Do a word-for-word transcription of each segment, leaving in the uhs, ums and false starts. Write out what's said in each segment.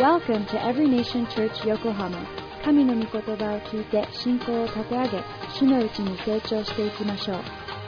Welcome to Every Nation Church Yokohama. 神の御言葉を聞いて信仰を立て上げ、主のうちに成長していきましょう。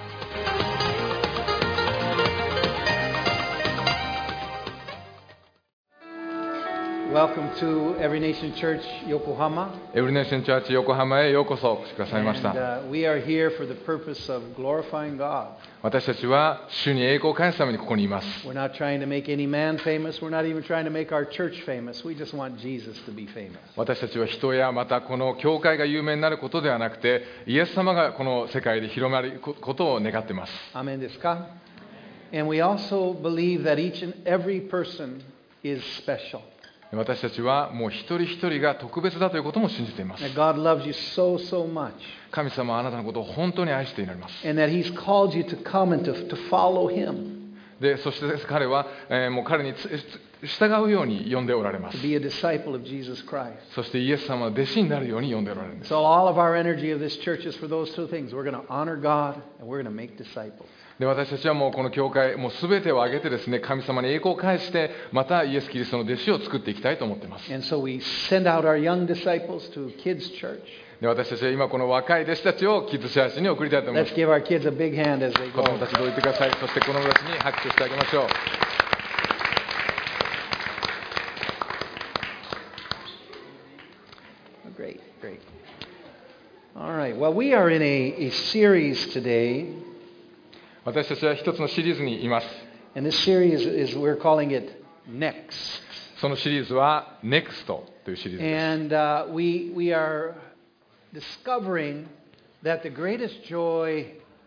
Welcome to Every Nation Church Yokohama. エブリネーションチャーチ横浜へようこそお越しくださいまし And た。 uh, we are here for the purpose of glorifying God. 私たちは主に栄光を返すためにここにいます。 We're not trying to make any man famous. We're not even trying to make our church famous. We just want Jesus to be famous. 私たちは人やまたこの教会が有名になることではなくて、イエス様がこの世界で広まることを願っています。 Amen ですか? And we also believe that each and every person is special. 私たちはもう一人一人が特別だということも信じています。 That God loves you so, so much. 神様はあなたのことを本当に愛していられます。 And that He's called you to come and to, to follow Him. で、そして彼は、えーもう彼につ従うように呼んでおられます。 To be a disciple of Jesus Christ. そしてイエス様の弟子になるように呼んでおられるんです。 So all of our energy of this church is for those two things. We're going to honor God and we're going to make disciples. で私たちはもうこの教会、もうすべてを挙げてですね、神様に栄光を返して、またイエス・キリストの弟子を作っていきたいと思っています。 And so we send out our young disciples to kids' church. で私たちは今この若い弟子たちをキッズチャーチに送りたいと思いま Let's す。 give our kids a big hand as they 子 go. 供たちどいてください。そして子供たちに拍手してあげましょう。 Great, great. All right. Well, we are in a, a series today, 私たちは一つのシリーズにいます。 and this series is we're calling it Next. そのシリーズは ネクスト というシリーズです。 And uh, we we are discovering that the greatest joy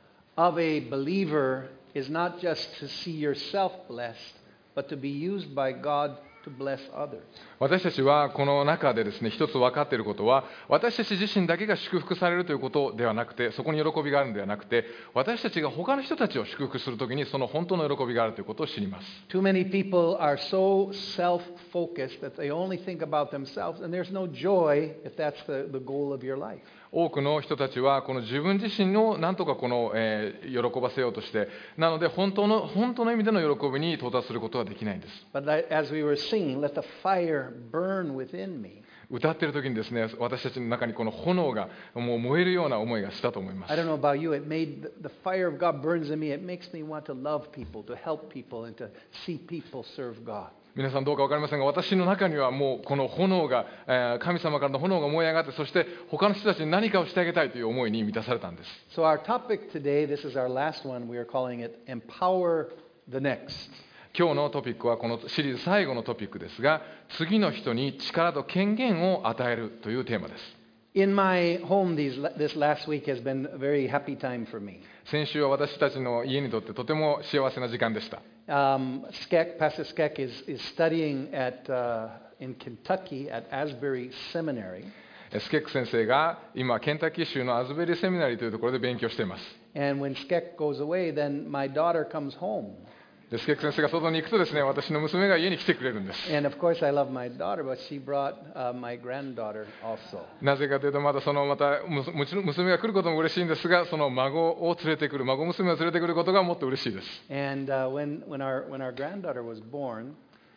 of a believer is not just to see yourself blessed, but to be used by God to bless others. 私たちはこの中でですね、一つ分かっていることは、私たち自身だけが祝福されるということではなくて、そこに喜びがあるのではなくて、私たちが他の人たちを祝福するときにその本当の喜びがあるということを知ります。 Too many people are so self-focused that they only think about themselves, and there's no joy if that's the, the goal of your life. 多くの人たちはこの自分自身を何とかこの、えー喜ばせようとして、なので本当の本当の意味での喜びに到達することはできないんです。 But that- as we were singing, let the fire burn within me. 歌っている時にですね、私たちの中にこの炎がもう燃えるような思いがしたと思います。 I don't know about you, it made the, the fire of God burns in me. It makes me want to love people, to help people, and to see people serve God. 皆さんどうか分かりませんが、私の中にはもうこの炎が、えー神様からの炎が燃え上がって、そして他の人たちに何かをしてあげたいという思いに満たされたんです。 So our topic today, this is our last one, we are calling it Empower the Next. 今日のトピックはこのシリーズ最後のトピックですが、次の人に力と権限を与えるというテーマです。 In my home these, this last week has been a very happy time for me. 先週は私たちの家にとってとても幸せな時間でした。 Um, Skek, Pastor Skek is, is studying at, uh, in Kentucky at Asbury Seminary. スケック先生が今ケンタッキー州のアズベリーセミナリーというところで勉強しています。 And when Skek goes away, then my daughter comes home. でスケック先生が外に行くとですね、私の娘が家に来てくれるんです。 And of course, I love my daughter, but she brought uh, my granddaughter also. なぜかというと、またそのまたむもちろん娘が来ることも嬉しいんですが、その孫を連れてくる、孫娘を連れてくることがもっと嬉しいです。 And uh, when, when, our, when our granddaughter was born,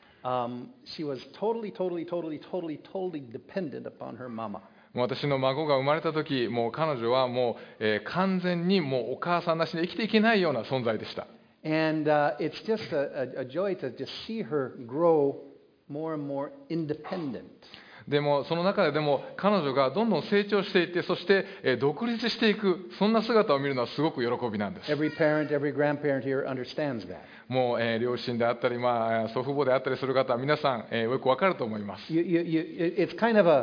um, she was totally, totally, totally, totally, totally dependent upon her mama. もう私の孫が生まれた時、もう彼女はもう、えー完全にもうお母さんなしで生きていけないような存在でした。 And uh, it's just a, a, a joy to just see her grow more and more independent. でもその中ででも彼女がどんどん成長していって、そしてえー独立していく、そんな姿を見るのはすごく喜びなんです。 Every parent, every grandparent here understands that. もう、えー両親であったり、まあ、祖父母であったりする方は皆さん、えーよくわかると思います。 You, you, you, it's kind of a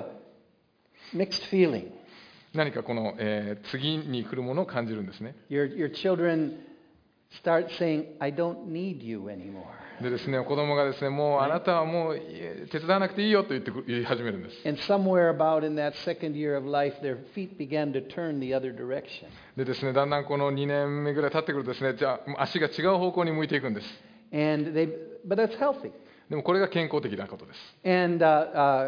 mixed feeling. 何かこの、えー次に来るものを感じるんですね。 Your, your children start saying, I don't need you anymore. でですね、子供がですね、もうあなたはもうえー手伝わなくていいよと言ってく言い始めるんです。 And somewhere about in that second year of life, their feet began to turn the other direction. でですね、だんだんこのにねんめぐらい経ってくるとですね、じゃあ足が違う方向に向いていくんです。 And they, but that's healthy. でもこれが健康的なことです。 And uh, uh,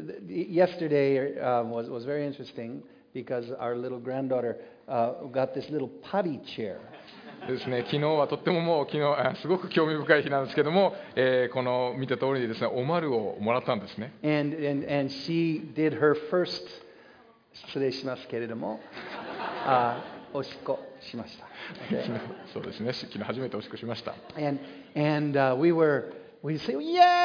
yesterday uh, was, was very interesting because our little granddaughter uh, got this little potty chair. ですね、昨日はとってももう昨日すごく興味深い日なんですけども、えー、この見た通りにですね、おまるをもらったんですね。 And, and, and she did her first 失礼しますけれども、あおしっこしました。Okay. そうですね、昨日初めておしっこしました。 And, and、uh, we were, we say,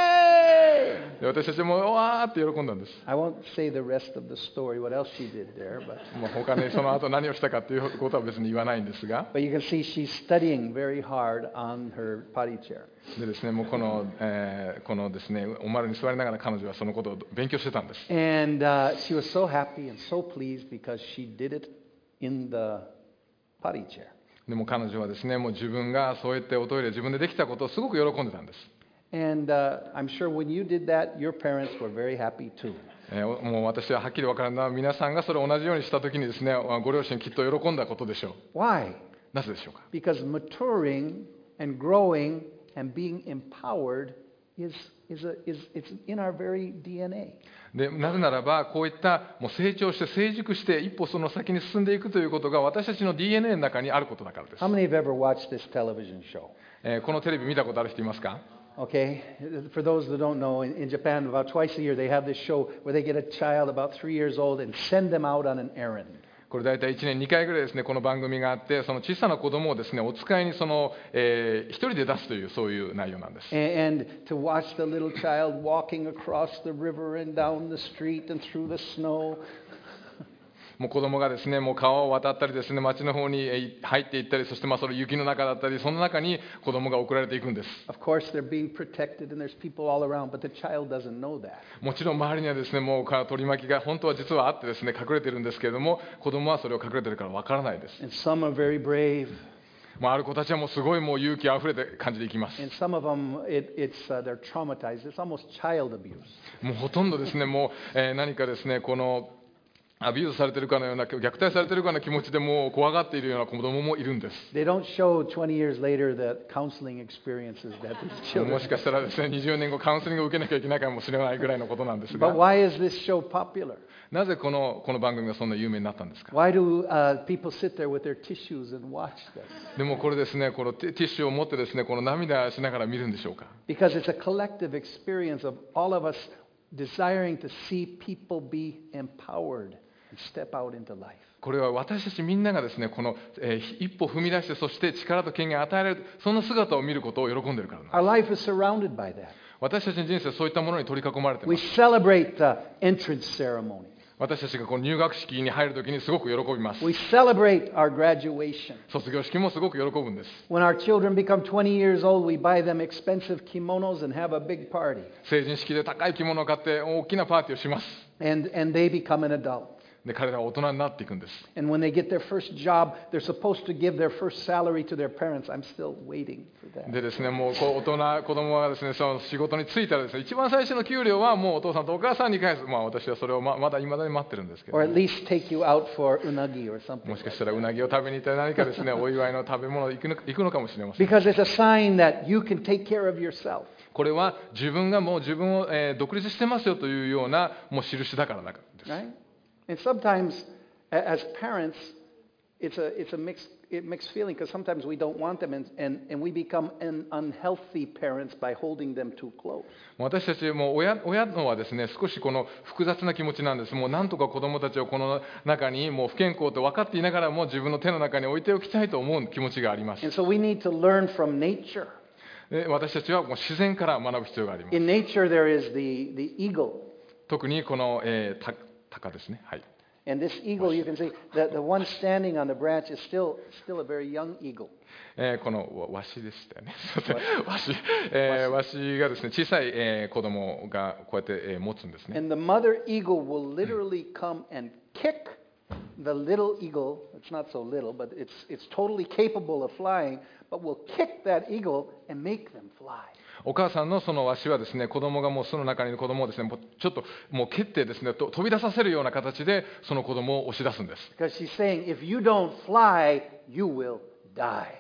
Yay! で私たちもわーって喜んだんです。 I won't say the rest of the story, what else she did there, but もう他にその後何をしたかということは別に言わないんですが。 But you can see she's studying very hard on her potty chair. でですね、もうこの、えー、このですね、おまるに座りながら彼女はそのことを勉強してたんです。 And、uh, she was so happy and so pleased because she did it in the potty chair. でも彼女はですね、もう自分がそうやっておトイレ自分でできたことをすごく喜んでたんです。 And、uh, I'm sure when you did that, your parents were very happy too. えー、もう私ははっきり分からないのは、皆さんがそれを同じようにしたときにですね、ご両親きっと喜んだことでしょう。 Why? なぜでしょうか。 Because maturing and growing and being empowered is, is, a, is it's in our very ディーエヌエー. でなぜならば、こういったもう成長して成熟して一歩その先に進んでいくということが私たちの ディーエヌエー の中にあることだからです。 How many have ever watched this television show? えー、このテレビ見たことある人いますか？ Okay, for those that don't know, in, in Japan, about twice a year, they have this show where they get a child about three years old and send them out on an errand. これ大体いちねんにかいぐらいですね、この番組があって、その小さな子供をですね、お使いにその、えー、一人で出すというそういう内容なんです。 And, and to watch the little child walking across the river and down the street and through the snow. もう子供がですね、もう川を渡ったりですね、町の方に入っていったり、そしてまあその雪の中だったり、その中に子供が送られていくんです。 Of course, they're being protected and there's people all around, but the child doesn't know that. もちろん周りにはですね、もう取り巻きが本当は実はあってですね、隠れてるんですけれども、子供はそれを隠れてるからわからないです。 And some are very brave. まあ、ある子たちはもうすごいもう勇気あふれて感じていきます。 And some of them, it, it's, uh, they're traumatized. It's almost child abuse. もうほとんどですね、もう、えー、何かですね、このアビューズされているかのような、虐待されているかの気持ちでもう怖がっているような子供もいるんです。 They don't show twenty years later the counseling experiences that these children. もしかしたらですね、にじゅうねんごカウンセリングを受けなきゃいけないかもしれないぐらいのことなんですが。 But why is this show popular? なぜこのこの番組がそんな有名になったんですか。 Why do、uh, people sit there with their tissues and watch this? でもこれですね、このティッシュを持ってですね、この涙しながら見るんでしょうか。 Because it's a collective experience of all of us desiring to see people be empowered and step out into life. これは私たちみんながですね、この、えー、一歩踏み出して、そして力と権限を与えられる、その姿を見ることを喜んでいるからなんです。 Our life is surrounded by that. 私たちの人生はそういったものに取り囲まれていま We す。 celebrate the entrance ceremony. 私たちがこの入学式に入るときにすごく喜びます。 We celebrate our graduation. 卒業式もすごく喜ぶんです。 When our children become twenty years old, we buy them expensive kimonos and have a big party. 成人式で高い着物を買って大きなパーティーをします。 And, and they become an adult. で彼らは大人になっていくんです。 And when they get their first job, they're supposed to give their first salary to their parents. I'm still waiting for that. でですね、もうこう大人、子供がですね、その仕事に就いたらですね、一番最初の給料はもうお父さんとお母さんに返す。まあ私はそれをままだ未だに待ってるんですけど Or も。 at least take you out for unagi or something. もしかしたらうなぎを食べに行ったり何かですね、お祝いの食べ物行くの行くのかもしれません。 Because it's a sign that you can take care of yourself. これは自分がもう自分を、えー独立してますよというようなもう印だからなんです。 Right? And sometimes, a- as parents, it's a, it's a mixed, it mixed feeling because sometimes we don't want them and, and, and we become an unhealthy parents by holding them too close. 私たちも親、親のはですね、少しこの複雑な気持ちなんです。もうなんとか子供たちをこの中にもう不健康と分かっていながらも自分の手の中に置いておきたいと思う気持ちがあります。 And so we need to learn from nature. で私たちはもう自然から学ぶ必要があります。 In nature, there is the, the eagle. 特にこの、えー、た鷹ですね。はい。 And this eagle, you can see that the one standing on the branch is still, still a very young eagle. えーこのわしでしたよね。すいませんわし、えーわしがですね、小さい、えー子供がこうやって、えー持つんですね。 And the mother eagle will literally come and kick the little eagle. It's not so little, but it's, it's totally capable of flying, but will kick that eagle and make them fly. お母さんのそのわしはですね、子供がもう巣の中にいる子供をですね、もうちょっともう蹴ってですね、と飛び出させるような形でその子供を押し出すんです。 Because she's saying, if you don't fly, you will die.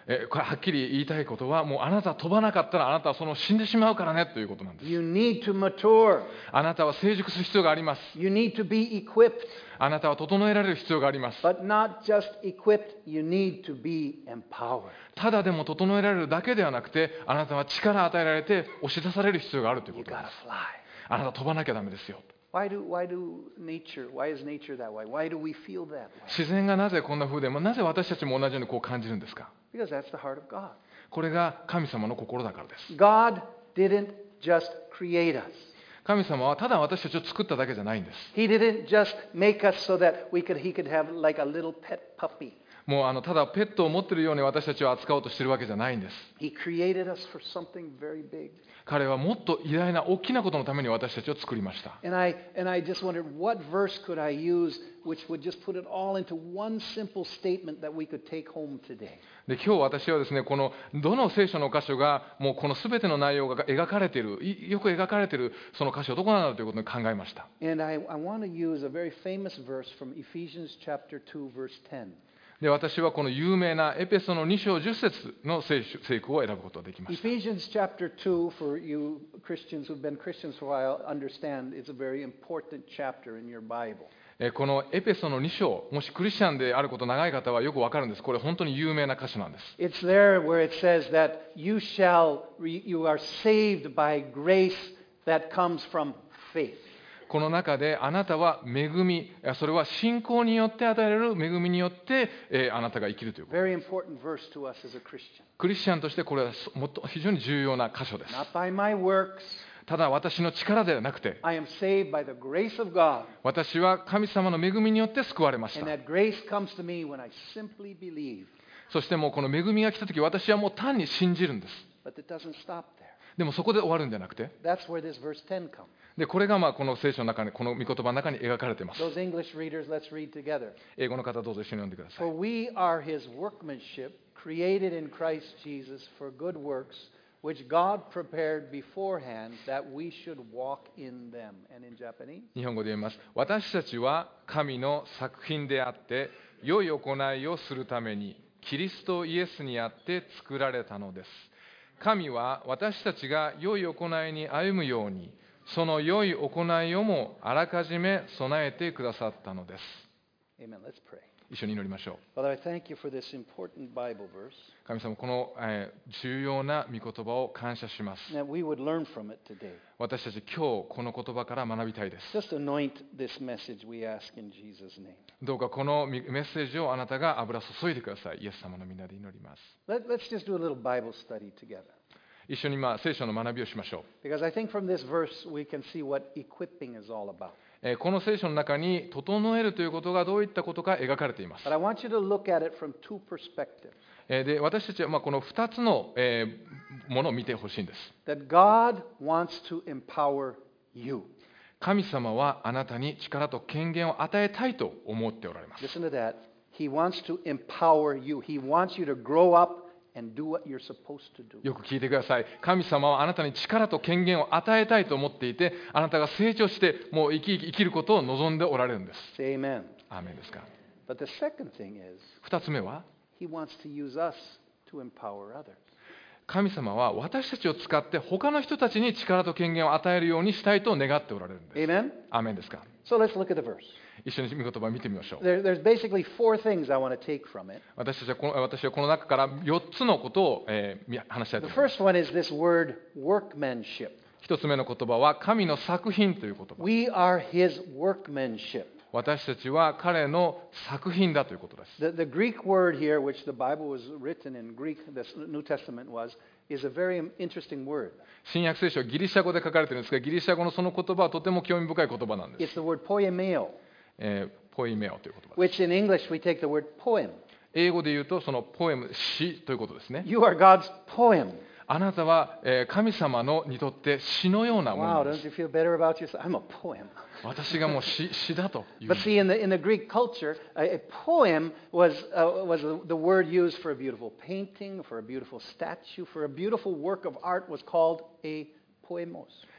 えこれはっきり言いたいことは、もうあなたは飛ばなかったらあなたはその死んでしまうからねということなんです。 You need to mature. あなたは成熟する必要があります。 You need to be equipped. あなたは整えられる必要があります。 But not just equipped, you need to be empowered. ただでも整えられるだけではなくて、あなたは力を与えられて押し出される必要があるという You ことで gotta す。 fly. あなたは飛ばなきゃダメですよ。 Why do, why do nature, why is nature that way? Why do we feel that way? 自然がなぜこんな風でも、なぜ私たちも同じようにこう感じるんですか。 Because that's the heart of God. これが神様の心だからです。 God didn't just create us. 神様はただ私たちを作っただけじゃないんです。 He didn't just make us so that we could, he could have like a little pet puppy. もうあのただペットを持っているように私たちを扱おうとしているわけじゃないんです。 He created us for something very big. 彼はもっと偉大な大きなことのために私たちを作りました。 And I, and I just wondered what verse could I use which would just put it all into one simple statement that we could take home today. で今日私はですね、このどの聖書の箇所がもうこの全ての内容が描かれている、いよく描かれているその箇所どこなのかということに考えました。 And I, I want to use a very famous verse from Ephesians chapter two verse ten. で私はこの有名なエペソのに章じゅっ節の聖聖句を選ぶことができました。 Ephesians chapter two, for you Christians who've been Christians for a while, understand it's a very important chapter in your Bible. えこのエペソのに章、もしクリスチャンであること長い方はよくわかるんです。これ本当に有名な箇所なんです。 It's there where it says that you shall, you are saved by grace that comes from faith. この中であなたは恵み、それは信仰によって与えられる恵みによって、えーあなたが生きるということ。 Very important verse to us as a Christian. クリスチャンとしてこれはもっと非常に重要な箇所です。 Not by my works. ただ私の力ではなくて、 I am saved by the grace of God. 私は神様の恵みによって救われまし And た。 that grace comes to me when I simply believe. そしてもうこの恵みが来たとき、私はもう単に信じるんです。 But it doesn't stop there. でもそこで終わるんじゃなくて、 That's where this verse ten comes. でこれがまあこの聖書の中に、この御言葉の中に描かれています。 Those English readers, let's read together. 英語の方どうぞ一緒に読んでください。 For we are his workmanship, created in Christ Jesus for good works, which God prepared beforehand that we should walk in them. And in Japanese? 日本語で読みます。私たちは神の作品であって、良い行いをするために、キリストイエスにあって作られたのです。神は私たちが良い行いに歩むように、その良い行いをもあらかじめ備えてくださったのです。 Amen. Let's pray. 一緒に祈りましょう。 Father, I thank you for this important Bible verse, 神様、この、えー重要な御言葉を感謝します。 that we would learn from it today. 私たち今日この言葉から学びたいです。 Just anoint this message, we ask in Jesus' name. どうかこのメッセージをあなたが油注いでください。イエス様の皆で祈ります。 Let, let's just do a little Bible study together. 一緒にまあ聖書の学びをしましょう。 Because I think from this verse we can see what equipping is all about. えーこの聖書の中に整えるということがどういったことか描かれています。 But I want you to look at it from two perspectives. えーで私たちはまあこのふたつの、えーものを見てほしいんです。 That God wants to empower you. 神様はあなたに力と権限を与えたいと思っておられます。 Listen to that. He wants to empower you. He wants you to grow up and do what you're supposed to do. よく聞いてください。神様はあなたに力と権限を与えたいと思っていて、あなたが成長してもう生き生きることを望んでおられるんです。 Say amen. アーメンですか。 But the second thing is, 二つ目は、 He wants to use us to empower others. 神様は私たちを使って他の人たちに力と権限を与えるようにしたいと願っておられるんです。 Amen? アーメンですか。 So let's look at the verse. 一緒に御言葉を見てみましょう。 There, there's basically four things I want to take from it. 私たちはこの私はこの中からよっつのことを、えーみ話したいと The 思います。 first one is this word workmanship. 一つ目の言葉は神の作品という言葉。 We are His workmanship. 私たちは彼の作品だということです。 The, the Greek word here, which the Bible was written in Greek, the New Testament was, is a very interesting word. 新約聖書はギリシャ語で書かれているんですが、ギリシャ語のその言葉はとても興味深い言葉なんです。 It's the word poemeo, えーポイメオという言葉です。 which in English we take the word poem. 英語で言うとそのポエム、詩ということですね。 You are God's poem. あなたは、えー神様のにとって詩のようなも Wow, ので don't す。 you feel better about yourself? I'm a poem. 私がもう詩詩だという。 But see, in the, in the Greek culture, a, a poem was, uh, was the word used for a beautiful painting, for a beautiful statue, for a beautiful work of art was called a poemos.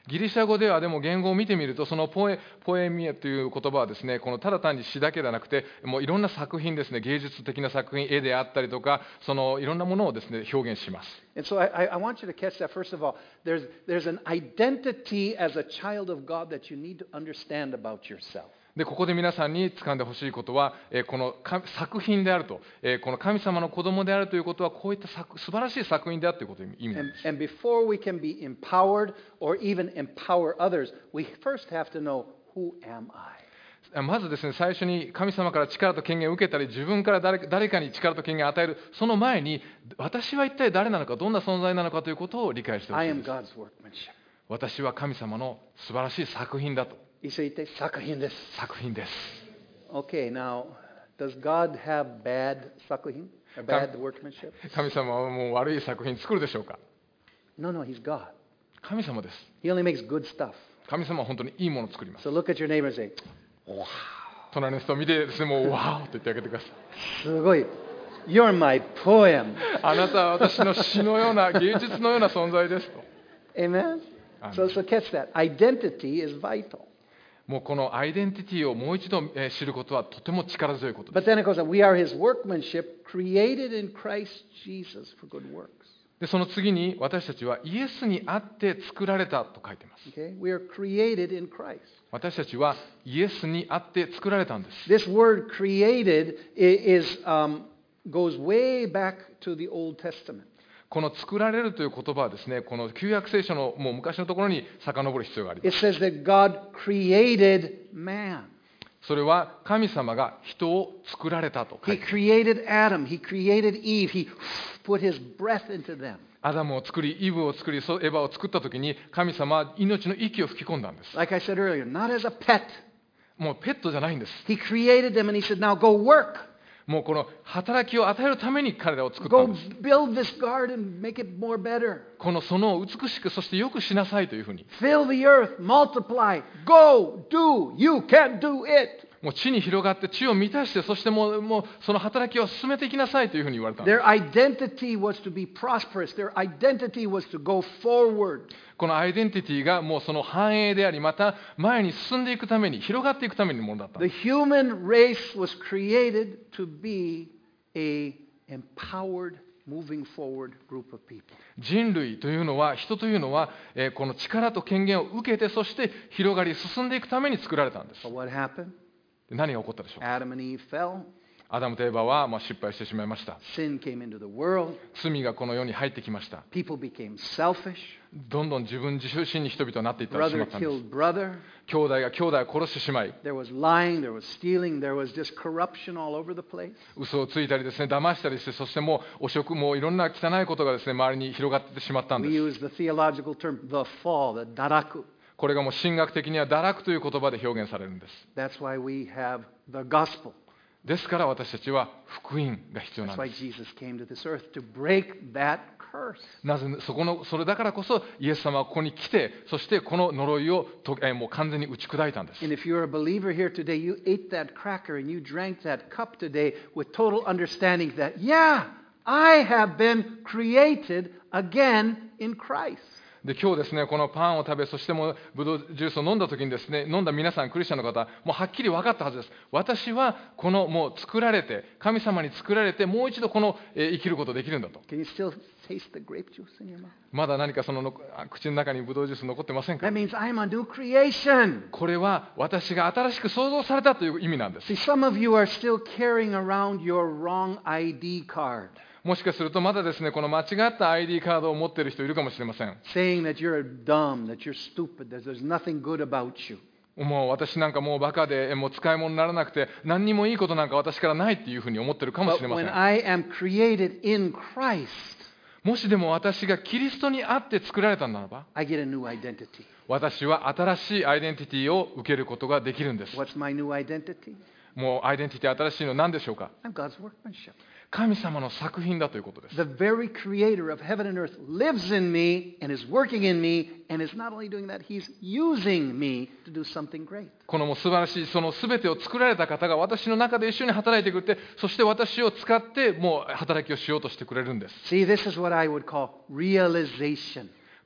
ギリシャ語ではでも言語を見てみると、そのポエ、ポエミアという言葉はですね、このただ単に詩だけではなくて、もういろんな作品ですね、芸術的な作品、絵であったりとか、そのいろんなものをですね、表現します。 And so I, I want you to catch that. First of all, there's, there's an identity as a child of God that you need to understand about yourself. でここで皆さんに掴んでほしいことは、えーこのか作品であると、えーこの神様の子供であるということは、こういった作素晴らしい作品であるということの意味なん And, です。 and before we can be empowered or even empower others, we first have to know, who am I? まずですね、最初に神様から力と権限を受けたり、自分から誰誰かに力と権限を与える、その前に、私は一体誰なのか、どんな存在なのかということを理解してほし I い am です。 God's workmanship. 私は神様の素晴らしい作品だと。 一緒に言って、作品です。 作品です。 Okay, now, does God have bad 作品? Or bad workmanship? 神様はもう悪い作品作るでしょうか？ No, no, He's God. 神様です。 He only makes good stuff. 神様は本当にいいものを作ります。 So look at your neighbor and say, 隣の人を見てですね、もうワーオと言ってあげてください。 すごい。You're my poem. あなたは私の詩のような、芸術のような存在ですと。 Amen? Amen. So, so catch that. Identity is vital. もうこのアイデンティティをもう一度えー知ることはとても力強いことです。 But then it goes on, we are His workmanship created in Christ Jesus for good works. でその次に、私たちはイエスにあって作られたと書いています。 Okay? We are created in Christ. 私たちはイエスにあって作られたんです。 This word created i- is, um, goes way back to the Old Testament. この作られるという言葉はですね、この旧約聖書のもう昔のところに遡る必要がありま It す。 says that God created man. それは神様が人を作られたと書 He いています。 created Adam. He created Eve. He put His breath into them. アダムを作り、イブを作り、そうエヴァを作ったときに、神様は命の息を吹き込んだんです。 Like I said earlier, not as a pet. もうペットじゃないんです。 He created them and He said, now go work. もうこの働きを与えるために彼らを作ったん Go です。 build this garden, make it more better. この園を美しく、そしてよくしなさいというふうに、 Fill the earth, multiply, go, do. You can do it. もう地に広がって地を満たして、そしてもう、もうその働きを進めていきなさいというふうに言われたんです。 Their identity was to be prosperous. Their identity was to go forward. このアイデンティティがもうその繁栄であり、また前に進んでいくために、広がっていくためにものだったん The です。 human race was created to be a empowered, moving forward group of people. 人類というのは、人というのは、えーこの力と権限を受けて、そして広がり進んでいくために作られたんです。 But what happened? で何が起こったでしょうか。 Adam and Eve fell. アダムとエバはまあ失敗してしまいました。 Sin came into the world. 罪がこの世に入ってきました。 People became selfish. どんどん自分自身に人々になっていってしま Brother ったんです。 killed brother. 兄弟が兄弟を殺してしまい、 There was lying. There was stealing. There was just corruption all over the place. 嘘をついたりですね、騙したりして、そしてもう汚職もいろんな汚いことがですね、周りに広がってしまったん We です。 use the theological term, the fall, the daraku. これがもう神学的には堕落という言葉で表現されるんです。 That's why we have the gospel. ですから私たちは福音が必要な That's ん why です。 Jesus came to this earth to break that curse. なぜそこのそれだからこそイエス様はここに来て、そしてこの呪いをとえーもう完全に打ち砕いたんです。 And if you're a believer here today, you ate that cracker and you drank that cup today with total understanding that, yeah, I have been created again in Christ. で今日ですね、このパンを食べ、そしてもうブドウジュースを飲んだ時にですね、飲んだ皆さん、クリスチャンの方、もうはっきり分かったはずです。私はこのもう作られて、神様に作られて、もう一度この、えー生きることができるんだと。 Can you still taste the grape juice in your mouth? まだ何かそののあ口の中にブドウジュース残ってませんか？ That means I'm a new creation. これは私が新しく創造されたという意味なんです。 See, some of you are still carrying around your wrongアイディー card, もしかするとまだですね、この間違った アイディー カードを持っている人いるかもしれません。 saying that you're dumb, that you're stupid, that there's nothing good about you. もう私なんかもうバカで、もう使い物にならなくて、何にもいいことなんか私からないっていうふうに思ってるかもし But れませ when ん。 I am created in Christ, もしでも私がキリストにあって作られたならば、 I get a new identity. 私は新しいアイデンティティを受けることができるんです。 What's my new identity? もうアイデンティティ新しいのは何でしょうか？ I'm God's workmanship. 神様の作品だということです。 The very creator of heaven and earth lives in me and is working in me, and is not only doing that, he's using me to do something great. このもう素晴らしいその全てを作られた方が私の中で一緒に働いてくれて、そして私を使ってもう働きをしようとしてくれるんです。 See, this is what I would call realization.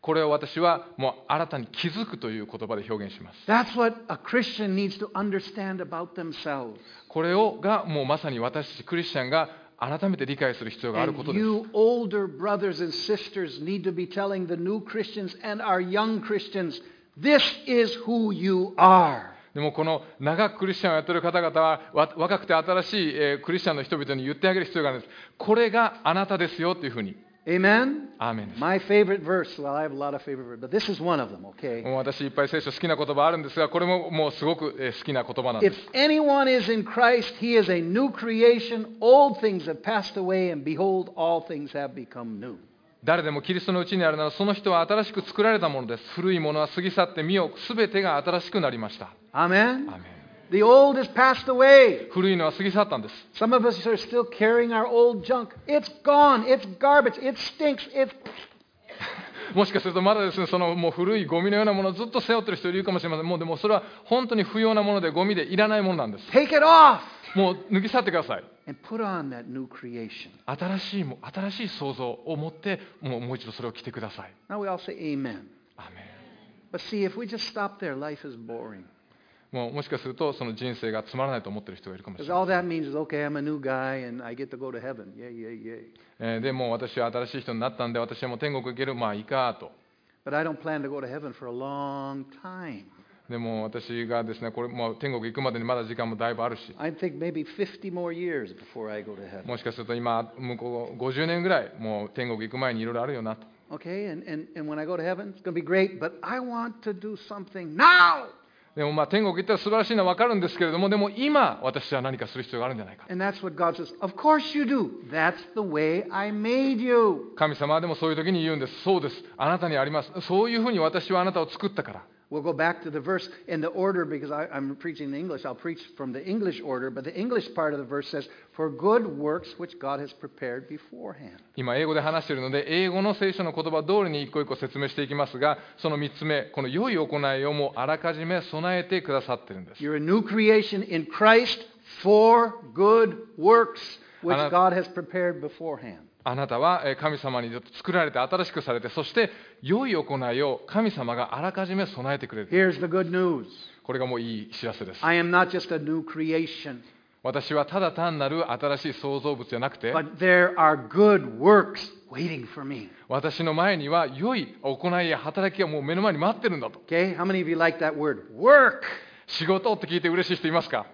これを私はもう新たに気づくという言葉で表現します。 That's what a Christian needs to understand about themselves. これをがもうまさに私たちクリスチャンが改めて理解する必要があるこ And とです。 you older brothers and sisters need to be telling the new Christians and our young Christians, this is who you are. でもこの長くクリスチャンをやっている方々はわ若くて新しい、えークリスチャンの人々に言ってあげる必要があるんです。これがあなたですよというふうに。 Amen? アーメンです。 My favorite verse, well, I have a lot of favorite verses, but this is one of them, okay? もう私いっぱい聖書好きな言葉あるんですが、これももうすごくえー好きな言葉なんで If す。 anyone is in Christ, he is a new creation. Old things have passed away, and behold, all things have become new. 誰でもキリストのうちにあるならその人は新しく作られたものです。古いものは過ぎ去って見よ、すべてが新しくなりました。 Amen? アーメン。 The old is passed away. 古いのは過ぎ去ったんです。 Some of us are still carrying our old junk. It's gone. It's garbage. It stinks. It's... もしかするとまだですね、そのもう古いゴミのようなものをずっと背負ってる人いるかもしれません。もうでもそれは本当に不要なものでゴミでいらないものなんです。 Take it off もう脱ぎ去ってください。 and put on that new creation. 新しいも新しい創造を持ってもうもう一度それを着てください。 Now we all say amen. アーメン。 But see, if we just stop there, life is boring. もうもしかするとその人生がつまらないと思っている人がいるかもし Because れない。 all that means is, okay, I'm a new guy and I get to go to heaven. Yay, yay, yay. えーでもう私は新しい人になったんで私はもう天国行ける、まあいいかと。 But I don't plan to go to heaven for a long time. でも私がですね、これもう天国行くまでにまだ時間もだいぶあるし、 I think maybe fifty more years before I go to heaven. もしかすると今向こうごじゅうねんぐらいもう天国行く前にいろいろあるよなと。 Okay, and, and, and when I go to heaven, it's going to be great, but I want to do something now. でもまあ天国行ったら素晴らしいのは分かるんですけれども、でも今私は何かする必要があるんじゃないか。 And that's what God says. Of course you do. That's the way I made you. 神様はでもそういう時に言うんです。そうです。あなたにあります。そういうふうに私はあなたを作ったから。 We'll go back to the verse in the order because I, I'm preaching in English. I'll preach from the English order, but the English part of the verse says, for good works which God has prepared beforehand. 今英語で話しているので英語の聖書の言葉通りに一個一個説明していきますが、そのみっつめ、この良い行いをもうあらかじめ備えてくださっているんです。 You're a new creation in Christ for good works which God has prepared beforehand. あなたは神様によって作られて新しくされて、そして良い行いを神様があらかじめ備えてくれる。 Here's the good news. これがもういい知らせです。 I am not just a new creation, 私はただ単なる新しい創造物じゃなくて、 but there are good works waiting for me. 私の前には良い行いや働きがもう目の前に待ってるんだと。 Okay? How many of you like that word? Work. 仕事って聞いて嬉しい人いますか？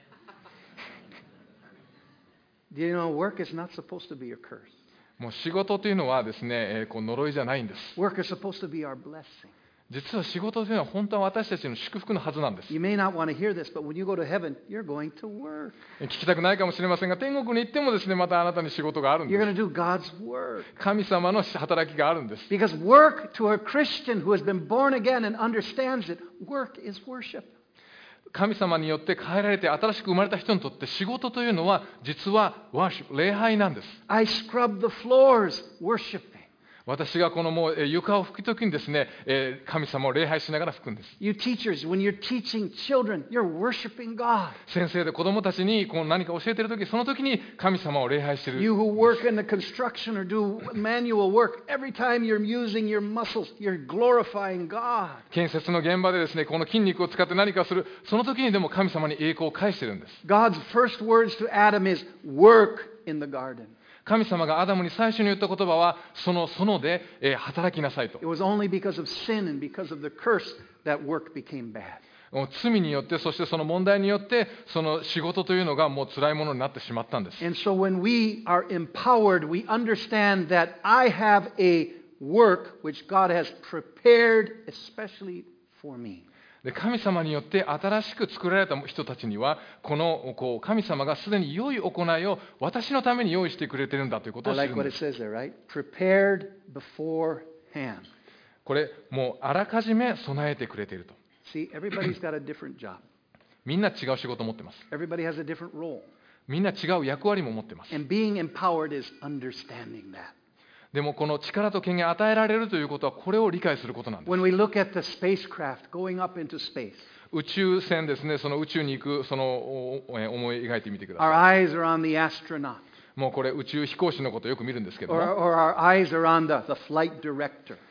Do you know work is not supposed to be a curse? もう仕事というのはですね、えーこう呪いじゃないんです。 Work is supposed to be our blessing. 実は仕事というのは本当は私たちの祝福のはずなんです。 You may not want to hear this, but when you go to heaven, you're going to work. 聞きたくないかもしれませんが、天国に行ってもですね、またあなたに仕事があるんで You're す。 going to do God's work. 神様の働きがあるんです。 Because work to a Christian who has been born again and understands it, work is worship. 神様によって変えられて新しく生まれた人にとって仕事というのは実はワーシップ、礼拝なんです。 I scrub the floors worshiping. 私がこのもうえー床を拭くときにですね、えー神様を礼拝しながら拭くんです。 You teachers, when you're teaching children, you're worshiping God. 先生で子供たちにこう何か教えているとき、その時に神様を礼拝している。 You who work in the construction or do manual work, every time you're using your muscles, you're glorifying God. 建設の現場でですね、この筋肉を使って何かをする、その時にでも神様に栄光を返しているんです。 God's first words to Adam is work in the garden. 神様がアダムに最初に言った言葉は、その園で、えー働きなさいと。 It was only because of sin and because of the curse that work became bad. もう罪によって、そしてその問題によって、その仕事というのがもう辛いものになってしまったんです。 And so when we are empowered, we understand that I have a work which God has prepared especially for me. で神様によって新しく作られた人たちには、このこう神様がすでに良い行いを私のために用意してくれているんだということ I を知る like ん what で it す。 says there, right? Prepared beforehand. これ、もうあらかじめ備えてくれていると。 See, everybody's got a different job. みんな違う仕事を持ってます。 Everybody has a different role. みんな違う役割も持ってます。 And being empowered is understanding that. でもこの力と権限を与えられるということはこれを理解することなんです。 When we look at the spacecraft going up into space, 宇宙船ですね、その宇宙に行くそのおお思い描いてみてくださ our い。 eyes are on the astronaut, もうこれ宇宙飛行士のことをよく見るんですけど or, も、 or our eyes are on the, the flight director.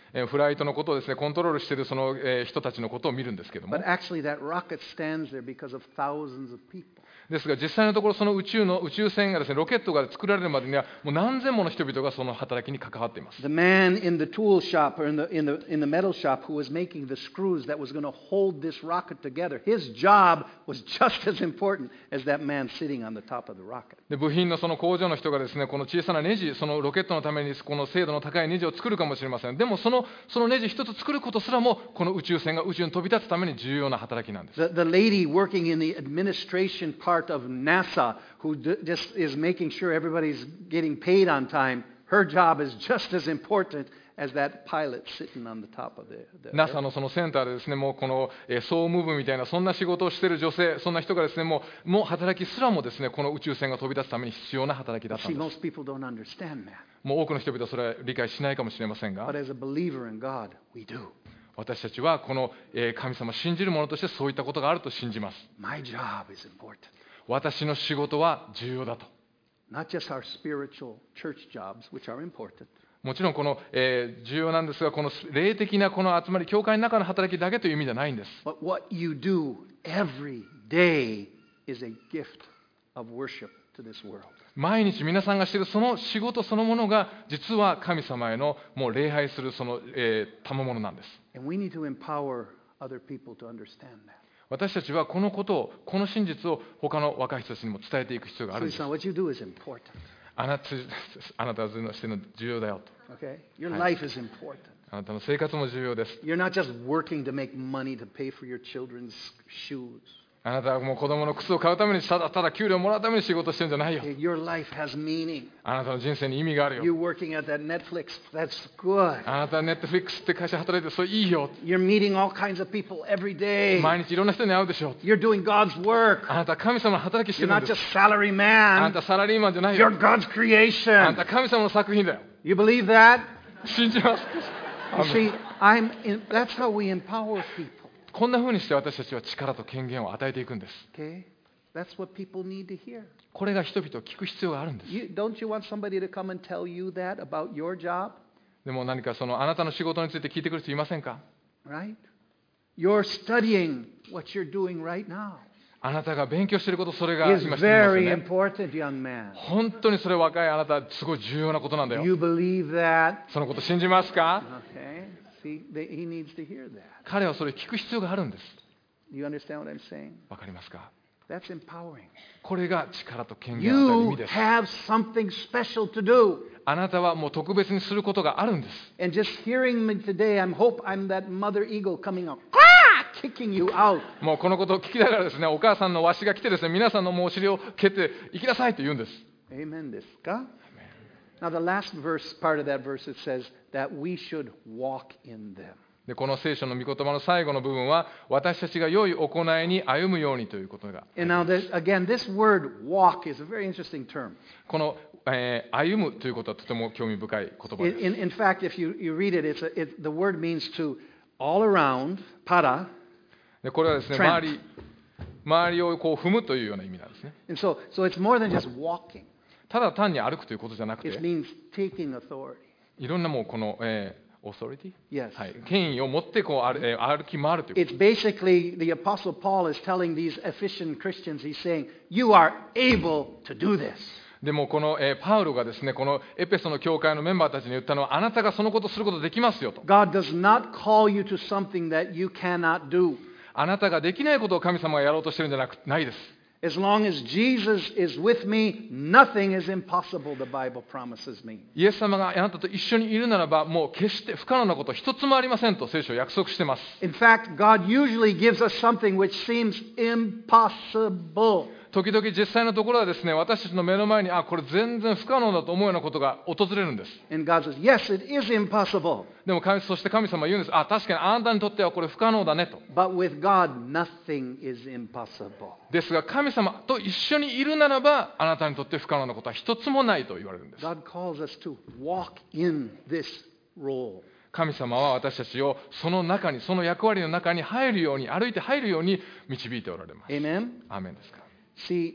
えーフライトのことをですね、コントロールしているその、えー人たちのことを見るんですけども、 But actually, that rocket stands there because of thousands of people. ですが実際のところその宇宙の宇宙船がですね、ロケットが作られるまでにはもう何千もの人々がその働きに関わっています。 The man in the tool shop or in the, in the, in the metal shop who was making the screws that was going to hold this rocket together, his job was just as important as that man sitting on the top of the rocket. で部品のその工場の人がですね、この小さなネジ、そのロケットのためにこの精度の高いネジを作るかもしれません。でもそのそのネジ一つ作ることすらもこの宇宙船が宇宙に飛び立つために重要な働きなんです。 The, the lady working in the administration part of NASA who d- just is making sure everybody's getting paid on time, her job is just as important as that pilot sitting on the top of the, the ナサ のそのセンターでですね、もうこのえー総務部みたいなそんな仕事をしている女性、そんな人がですね、もうもう働きすらもですね、この宇宙船が飛び立つために必要な働きだった See, んです。 most people don't understand that. もう多くの人々はそれは理解しないかもしれませんが、 But as a believer in God, we do. 私たちはこのえー神様を信じる者としてそういったことがあると信じます。 My job is important. 私の仕事は重要だと。 Not just our spiritual church jobs, which are important, もちろんこの、えー重要なんですが、この霊的なこの集まり、教会の中の働きだけという意味ではないんです。 but what you do every day is a gift of worship to this world. 毎日皆さんがしているその仕事そのものが実は神様へのもう礼拝するその、えー賜物なんです。 And we need to empower other people to understand that. 私たちはこのことを、この真実を他の若い人たちにも伝えていく必要があるんです。 Please, son, what you do is important. あなたあなたはしてるの重要だよと。 Okay? Your Hi. life is important. あなたの生活も重要です。 You're not just working to make money to pay for your children's shoes. あなたはもう子供の靴を買うためにただただ給料をもらうために仕事してるんじゃないよ。 Okay, your life has meaning. あなたの人生に意味があるよ。 You working at that Netflix, that's good. あなたはネットフリックスって会社で働いてそれいいよ。 You're meeting all kinds of people every day. 毎日いろんな人に会うでしょう。 You're doing God's work. あなたは神様の働きして You're るん not で just す。 salary あな man. たサラリーマンじゃないよ。 You're God's あな creation. た神様の作品だよ。 You believe that? 信じます。 You see, I'm in, that's how we empower people. こんな風にして私たちは力と権限を与えていくんです。 Okay? That's what people need to hear. これが人々を聞く必要があるんです。 You, don't you want somebody to come and tell you that about your job? でも何かそのあなたの仕事について聞いてくる人いませんか？ Right? You're studying what you're doing right now. あなたが勉強していること、それが It's 今していますよ very ね。 important, young man. 本当にそれ若いあなた、すごい重要なことなんだよ。 You believe that? そのこと信じますか？ Okay. See, they, he needs to hear that. 彼はそれ聞く必要があるんです。 Do you understand what I'm saying? わかりますか？ That's empowering. これが力と権限を与える意 You 味です。 have something special to do. あなたはもう特別にすることがあるんです。 And just hearing me today, I hope I'm that mother eagle coming out, kicking you out. もうこのことを聞きながらですね、お母さんのわしが来てですね、皆さんのもうお尻を蹴って行きなさいと言うんです。 Amen. This ka? Now, the last verse, part of that verse, it says that we should walk in them. でこの聖書の御言葉の最後の部分は、私たちが良い行いに歩むようにということが。 And now, this, again, this word walk is a very interesting term. この、えー歩むということはとても興味深い言葉 In, です。 in, in fact, if you, you read it, it's a, it, the word means to all around, para. でこれはですね、 Tramp. 周り、周りをこう踏むというような意味なんですね。 And so, so it's more than just walking. ただ単に歩くということじゃなく It て、 means taking authority. いろんなもうこの、えーオーソリティ、 Yes. はい、権威を持ってこう歩,、えー歩き回るというこ It's basically the Apostle Paul is telling these Ephesian Christians, he's saying, you are able to do this. と。でもこの、えーパウロがですね、このエペソの教会のメンバーたちに言ったのは、あなたがそのことをすることできますよと。 God does not call you to something that you cannot do. あなたができないことを神様がやろうとしてるんじゃなくないです。 As long as Jesus is with me, nothing is impossible, the Bible promises me. イエス様があなたと一緒にいるならば、もう決して不可能なこと一つもありませんと聖書は約束しています。 In fact, God usually gives us something which seems impossible. 時々実際のところはですね、私たちの目の前に、あ、これ全然不可能だと思うようなことが訪れるんです。 And God says, yes, it is impossible. でも神、そして神様は言うんです。あ、確かにあなたにとってはこれ不可能だねと。 But with God, nothing is impossible. ですが神様と一緒にいるならば、あなたにとって不可能なことは一つもないと言われるんです。 God calls us to walk in this role. 神様は私たちをその中に、その役割の中に入るように、歩いて入るように導いておられます。 Amen? アーメンですか。 See,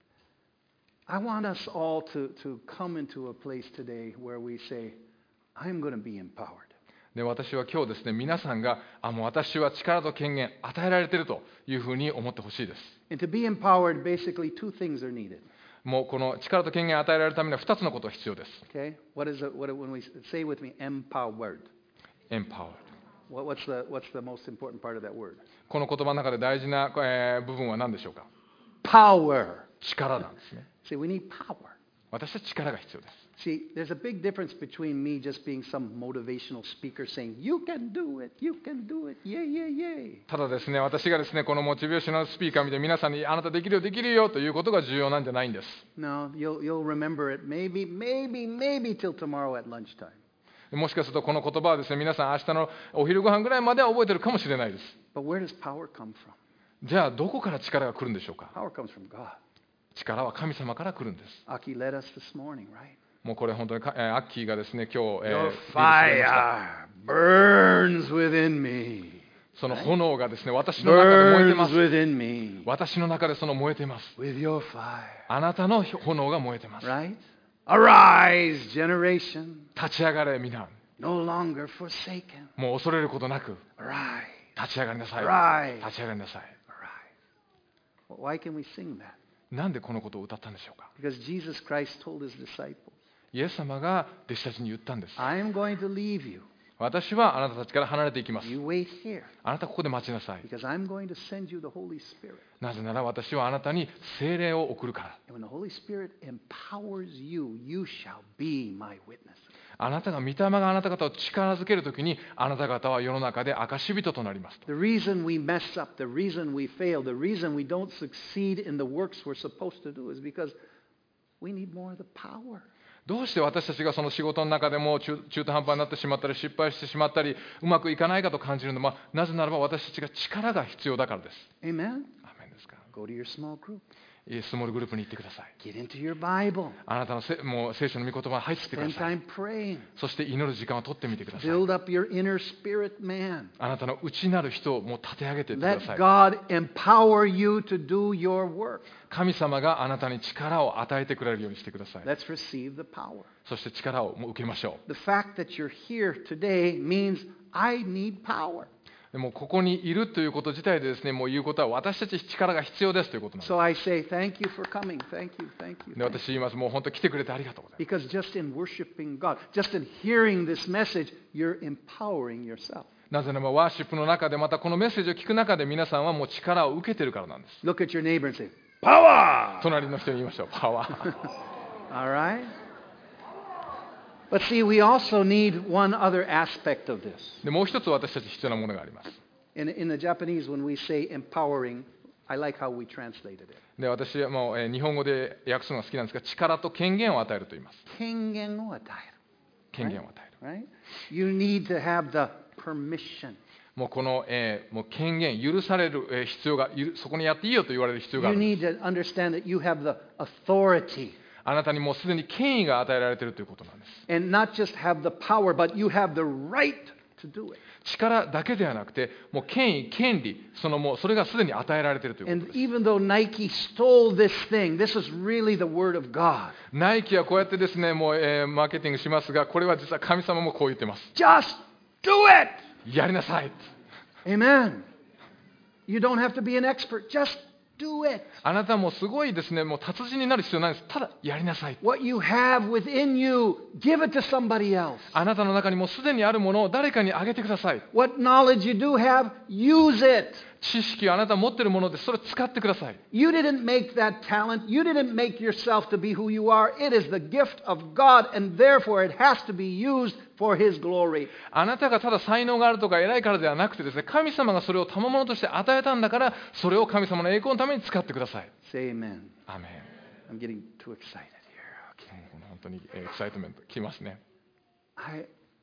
I want us all to, to come into a place today where we say, I'm going to be empowered. で、私は今日ですね、皆さんが、あ、もう私は力と権限与えられているというふうに思ってほしいです。 And to be empowered, basically two things are needed. もうこの力と権限を与えられるためにはふたつのことが必要です。 Okay? What is it, what, when we say with me, empowered? Empowered. What, what's the what's the most important part of that word? この言葉の中で大事な、えー部分は何でしょうか。 Power. 力なんですね。 See, we need power. 私は力が必要です。 See, there's a big difference between me just being some motivational speaker saying, you can do it, you can do it, yay, yay, yay. ただですね、私がですね、このモチベーショナルスピーカー見て皆さんにあなたできるよできるよということが重要なんじゃないんです。 No, you'll, you'll remember it maybe, maybe, maybe till tomorrow at lunchtime. もしかするとこの言葉はですね、皆さん明日のお昼ご飯ぐらいまでは覚えてるかもしれないです。 But where does power come from? じゃあどこから力が来るんでしょうか。 Power comes from God. 力は神様から来るんです。 Aki led us this morning, right? もうこれ本当にか、えーアッキーがですね、今日、えー Your リードしてくれました fire burns within me. その炎がですね、私の中で燃えてま Burns す。 within me. 私の中でその燃えています。 With your fire. あなたの炎が燃えています。 Right? Arise, generation. 立ち上がれ皆。 No longer forsaken. もう恐れることなく Arise. 立ち上がりなさい。 Arise. 立ち上がりなさい。 Arise. Well, why can we sing that? なんでこのことを歌ったんでしょうか。 Because Jesus Christ told his disciples, イエス様が弟子たちに言ったんです。 I am going to leave you. 私はあなたたちから離れていきます。 You wait here あなたここで待ちなさい。 because I'm going to send you the Holy Spirit. なぜなら私はあなたに聖霊を送るから。 And when the Holy Spirit empowers you, you shall be my witnesses. あなたが御霊があなた方を力づけるときに、あなた方は世の中で証人となりますと。 The reason we mess up, the reason we fail, the reason we don't succeed in the works we're supposed to do is because we need more of the power. どうして私たちがその仕事の中でも 中, 中途半端になってしまったり失敗してしまったりうまくいかないかと感じるのは、なぜならば私たちが力が必要だからです。 Amen? アーメンですか。 Go to your small group. スモールグループに行ってください。 Get into your Bible. あなたのせもう聖書の御言葉に入ってくだ Spend さい。 time praying. そして祈る時間を取ってみてください。 Build up your inner spirit man. あなたの内なる人をもう立て上げていってくだ Let さい。 God empower you to do your work. 神様があなたに力を与えてくれるようにしてください。 Let's receive the power. そして力をもう受けましょ The fact that you're here today means I need power. う。でもここにいるということ自体でですね、もう言うことは私たち力が必要ですということなんです。 So I say thank you for coming. Thank you, thank you. で、私言います。もう本当来てくれてありがとうございます。 Because just in worshiping God, just in hearing this message, you're empowering yourself. なぜならばワーシップの中でまたこのメッセージを聞く中で皆さんはもう力を受けているからなんです。 Look at your neighbor and say, Power! 隣の人に言いましょう。パワー。 All right? But see, we also need one other aspect of this. で、もう一つ私たち必要なものがあります。 In, in the Japanese, when we say empowering, I like how we translated it. で、私はもう、えー日本語で訳すのが好きなんですが、力と権限を与えると言います。 権限を与える。 権限を与える。 Right? You need to have the permission. もうこの、えーもう権限、許される、えー必要が、ゆるそこにやっていいよと言われる必要があ You るんです。 need to understand that you have the authority. あなたにもうすでに権威が与えられているということなんです。 And not just have the power, but you have the right to do it. 力だけではなくて、もう権威、権利、そのもうそれがすでに与えられているというこ And とです。 even though Nike stole this thing, this is really the word of God. ナイキはこうやってですね、もう、えーマーケティングしますが、これは実は神様もこう言ってます。 Just do it! やりなさい。 Amen. You don't have to be an expert. Just do it. あなたもすごいですね、もう達人になる必要ないです。ただやりなさい。 What you have within you, give it to somebody else. あなたの中にもうすでにあるものを誰かにあげてください。 What knowledge you do have, use it. 知識をあなた持っているものでそれを使ってください。 You didn't make that talent. You didn't make yourself to be who you are. It is the gift of God, and therefore it has to be used for His glory. あなたがただ才能があるとか偉いからではなくてですね、神様がそれを賜物として与えたんだから、それを神様の栄光のために使ってください。 Say amen. アーメン。 I'm getting too excited here. Okay. 本当にエキサイトメントきますね。 I,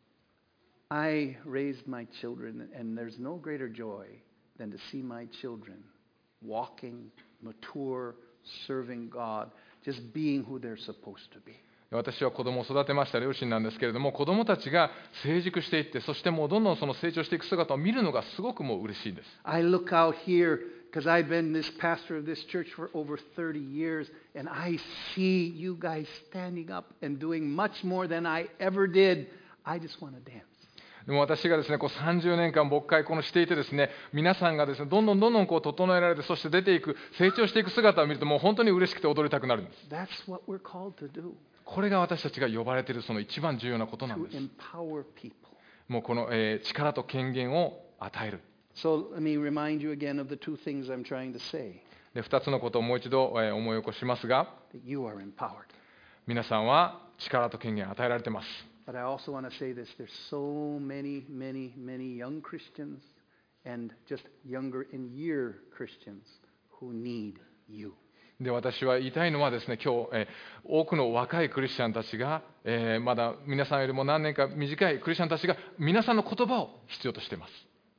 I raised my children, and there's no greater joy than to see my children walking, mature, serving God, just being who they're supposed to be. 私は子供を育てました両親なんですけれども、子供たちが成熟していって、そしてもうどんどんその成長していく姿を見るのがすごくもう嬉しいです。 I look out here because I've been this pastor of this church for over thirty years, and I see you guys standing up and doing much more than I ever did. I just want to dance. でも私がですね、こうさんじゅうねんかん牧会このしていてですね、皆さんがですね、どんどんどんどんこう整えられて、そして出ていく、成長していく姿を見ると、もう本当に嬉しくて踊りたくなるんです。 That's what we're called to do, これが私たちが呼ばれているその一番重要なことなん to です。 empower people. もうこの、えー力と権限を与える。 So let me remind you again of the two things I'm trying to say, で、ふたつのことをもう一度、えー思い起こしますが、 that you are empowered. 皆さんは力と権限を与えられています。 But I also want to say this, there's so many, many, many young Christians and just younger in year Christians who need you. で、私は言いたいのはですね、今日、えー多くの若いクリスチャンたちが、えーまだ皆さんよりも何年か短いクリスチャンたちが皆さんの言葉を必要としています。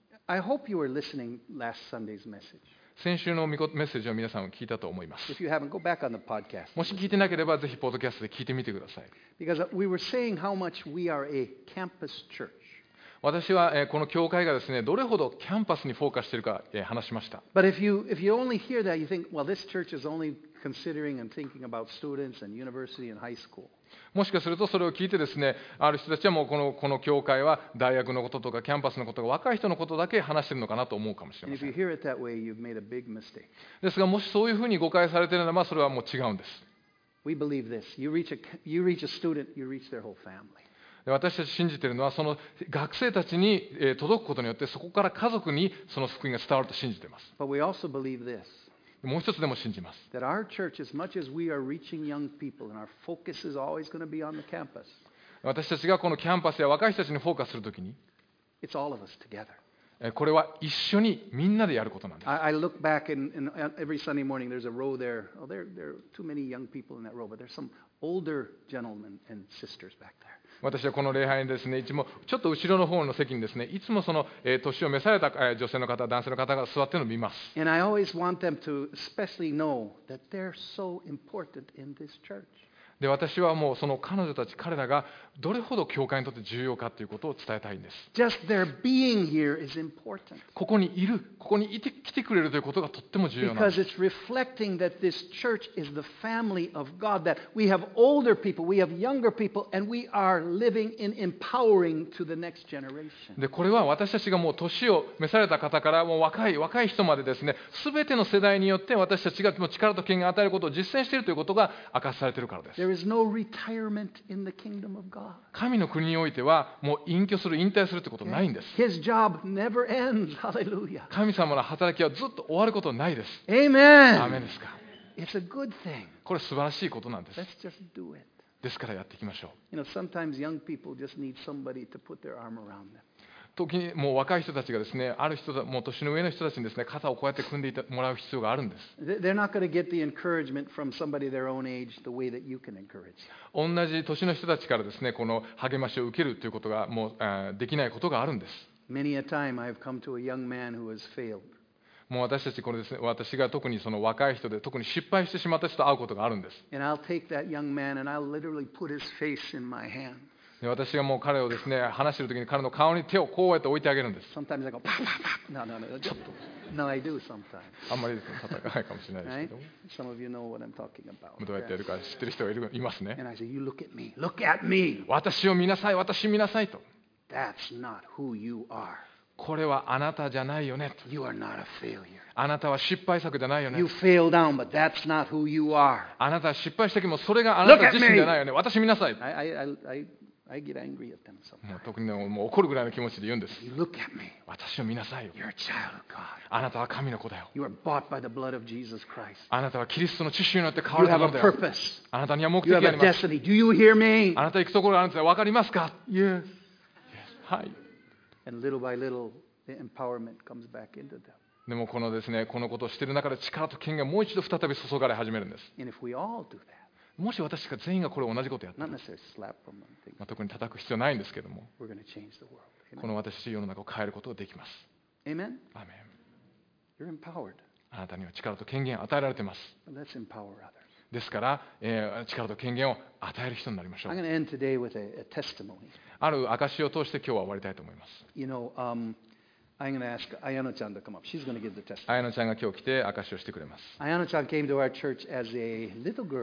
I hope you were listening last Sunday's message. 先週の御言メッセージを皆さん聞いたと思います。 If you haven't, go back on the podcast. もし聞いてなければぜひポッドキャストで聞いてみてください。 Because we were saying how much we are a campus church. 私は、えーこの教会がですね、どれほどキャンパスにフォーカスしているか、えー話しました。 But if you if you only hear that, you think, well, this church is only considering and thinking about students and university and high school. もしかするとそれを聞いてですね、ある人たちはもうこのこの教会は大学のこととかキャンパスのことが若い人のことだけ話しているのかなと思うかもしれ And ま if せ you ん。 hear it that way, you've made a big mistake. ですが、もしそういうふうに誤解されているならば、それはもう違うんです。 We believe this. You reach a you reach a student, you reach their whole family. で、私たち信じているのは、その学生たちにえー届くことによって、そこから家族にその福音が伝わると信じています。 But we also believe this, もう一つでも信じます。 that our church, as much as we are reaching young people, and our focus is always going to be on the campus, 私たちがこのキャンパスや若い人たちにフォーカスするときに、 it's all of us together. えーこれは一緒にみんなでやることなんです。 I, I look back and, and every Sunday morning there's a row there. Oh, there, there are too many young people in that row, but there's some older gentlemen and sisters back there. 私はこの礼拝にですね、いつもちょっと後ろの方の席にですね、いつもその、えー年を召された、えー女性の方、男性の方が座っているのを見ます。 And I always want them to especially know that they're so important in this church. で、私はもうその彼女たち、彼らがどれほど教会にとって重要かということを伝えたいんです。 Just their being here is important ここにいる、ここにいて来てくれるということがとっても重要なん because です。 it's reflecting that this church is the family of God, that we have older people, we have younger people, and we are living in empowering to the next generation. で、これは私たちがもう年を召された方からもう若い若い人までですね、すべての世代によって私たちがもう力と権限を与えることを実践しているということが明かされているからです。 There is no retirement in the kingdom of God. 神の国においてはもう隠居する、引退するということはないんです。 His job never ends. Hallelujah. 神様の働きはずっと終わることはないです。 Amen. アーメンですか。 It's a good thing. これ素晴らしいことなんです。 Let's just do it. ですからやっていきましょう。 You know, sometimes young people just need somebody to put their arm around them. 時にもう若い人たちがですね、ある人だ、もう年の上の人たちにですね、肩をこうやって組んでいてもらう必要があるんです。 They- They're not going to get the encouragement from somebody their own age the way that you can encourage them. 同じ年の人たちからですね、この励ましを受けるということがもうあーできないことがあるんです。 Many a time I've come to a young man who has failed. もう私たちこれですね、私が特にその若い人で特に失敗してしまった人と会うことがあるんです。 And I'll take that young man and I'll literally put his face in my hand. で、私がもう彼をですね、話している時に彼の顔に手をこうやって置いてあげるんです。 Sometimes I go, pop, pop, pop. No, no, no. just- No, I do sometimes. あんまり叩かないかもしれないです Right? けど、 Some of you know what I'm talking about. どうやってやるか知ってる人がいるいますね。 And I say, you look at me. Look at me. 私を見なさい、私を見なさいと。 That's not who you are. これはあなたじゃないよねと。 You are not a failure. あなたは失敗作じゃないよね You。fell down, but that's not who you are. あなたは失敗した時もそれがあなた自身じゃないよね。私見なさい。 I, I, I, I, I get angry at them も sometimes. う特にねもう怒るぐらいの気持ちで言うんです。 You look at me. 私を見なさいよ。 You're a child of God. あなたは神の子だよ。 You are bought by the blood of Jesus Christ. あなたはキリストの知識によって変わ You る have も a のだよ。 purpose. あなたには目 You 的 have があ a ります。 destiny. Do you hear me? あなた行くところがあるんですよ。わかりますか？ Yes. はい。 And little by little, the empowerment comes back into them. でもこのですね、このことをしている中で力と権限がもう一度再び注がれ始めるんです。 And if we all do that, もし私たちが全員がこれを同じことをやったら、 not ま necessarily slap them on things, あ、特に叩く必要ないんですけども、 we're going to change the world. こ Amen. の私たち世の中を変えることができます。 Amen? アーメン。 You're empowered. あなたには力と権限を与えられています。 But let's empower others. ですから、えー力と権限を与える人になりましょ I'm う。 going to end today with a, a testimony. ある証を通して今日は終わりたいと思います。 You know, um, I'm going to ask Ayano-chan to come up. She's going to give the testimony. 綾乃ちゃんが今日来て証をしてくれます。 Ayano-chan came to our church as a little girl.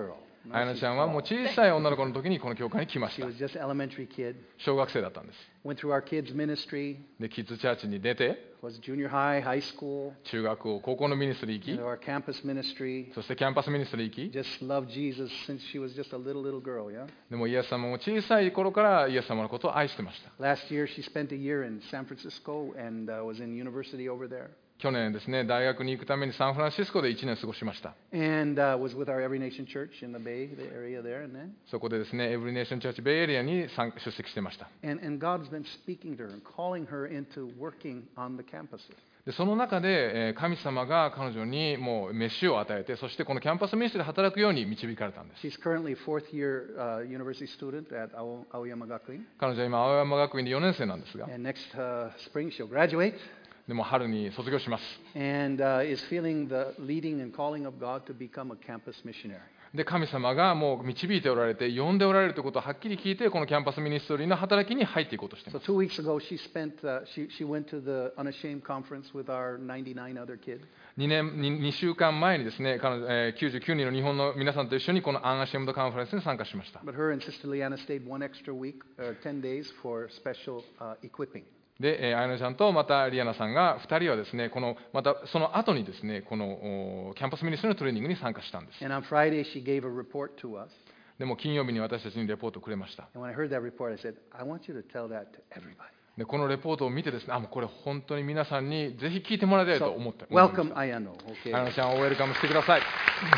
あやなちゃんはもう小さい女の子の時にこの教会に来まし She た。 was just elementary kid. 小学生だったんです。 Went through our kids ministry. で、キッズチャーチに出て、 Was junior high, high school. 中学校、高校のミニストリー And 行 our campus ministry. き、そしてキャンパスミニストリー行き、 Just loved Jesus since she was just a little little girl. Yeah. でもイエス様も小さい頃からイエス様のことを愛してました。 Last year she spent a year in San Francisco and uh, was in university over there. 去年ですね、大学に行くためにサンフランシスコでいちねん過ごしました。 And uh, was with our Every Nation Church in the Bay the area there. And then. そこでですね、エブリネーションチャーチベイエリアに参出席してました。 And, and God's been speaking to her and calling her into working on the campuses. でその中で、えー神様が彼女にもう飯を与えて、そしてこのキャンパスミニストで働くように導かれたんです。 She's currently fourth year uh, university student at Ao- Aoyama Gakuin. 彼女は今、青山学院でよねん生なんですが、 And next uh, spring she'll graduate でも春に卒業します。 and uh, is feeling the leading and calling of God to become a campus missionary. で、神様がもう導いておられて、呼んでおられるということをはっきり聞いて、このキャンパスミニストリーの働きに入っていこうとしてい So ます。 two weeks ago she spent uh, she she went to the Unashamed conference with our ninety-nine other kids. 2, 年 2, 週間前にですね、彼女、えー、きゅうじゅうきゅうにんの日本の皆さんと一緒にこのアンアシェムドカンファレンスに参加しました。 But her and Sister Liana stayed one extra week, uh, ten days for special uh, equipping. で、えー、あやなちゃんとまたリアナさんがふたりはですね、このまたその後にですね、このおキャンパスミニストリーのトレーニングに参加したんです。 And on Friday she gave a report to us. でも金曜日に私たちにレポートをくれました。 And when I heard that report, I said, I want you to tell that to everybody. でこのレポートを見てですね、あ、もうこれ本当に皆さんにぜひ聞いてもらいたいと So, 思って。 welcome Ayano. Okay. あやなちゃんをウェルカムしてください。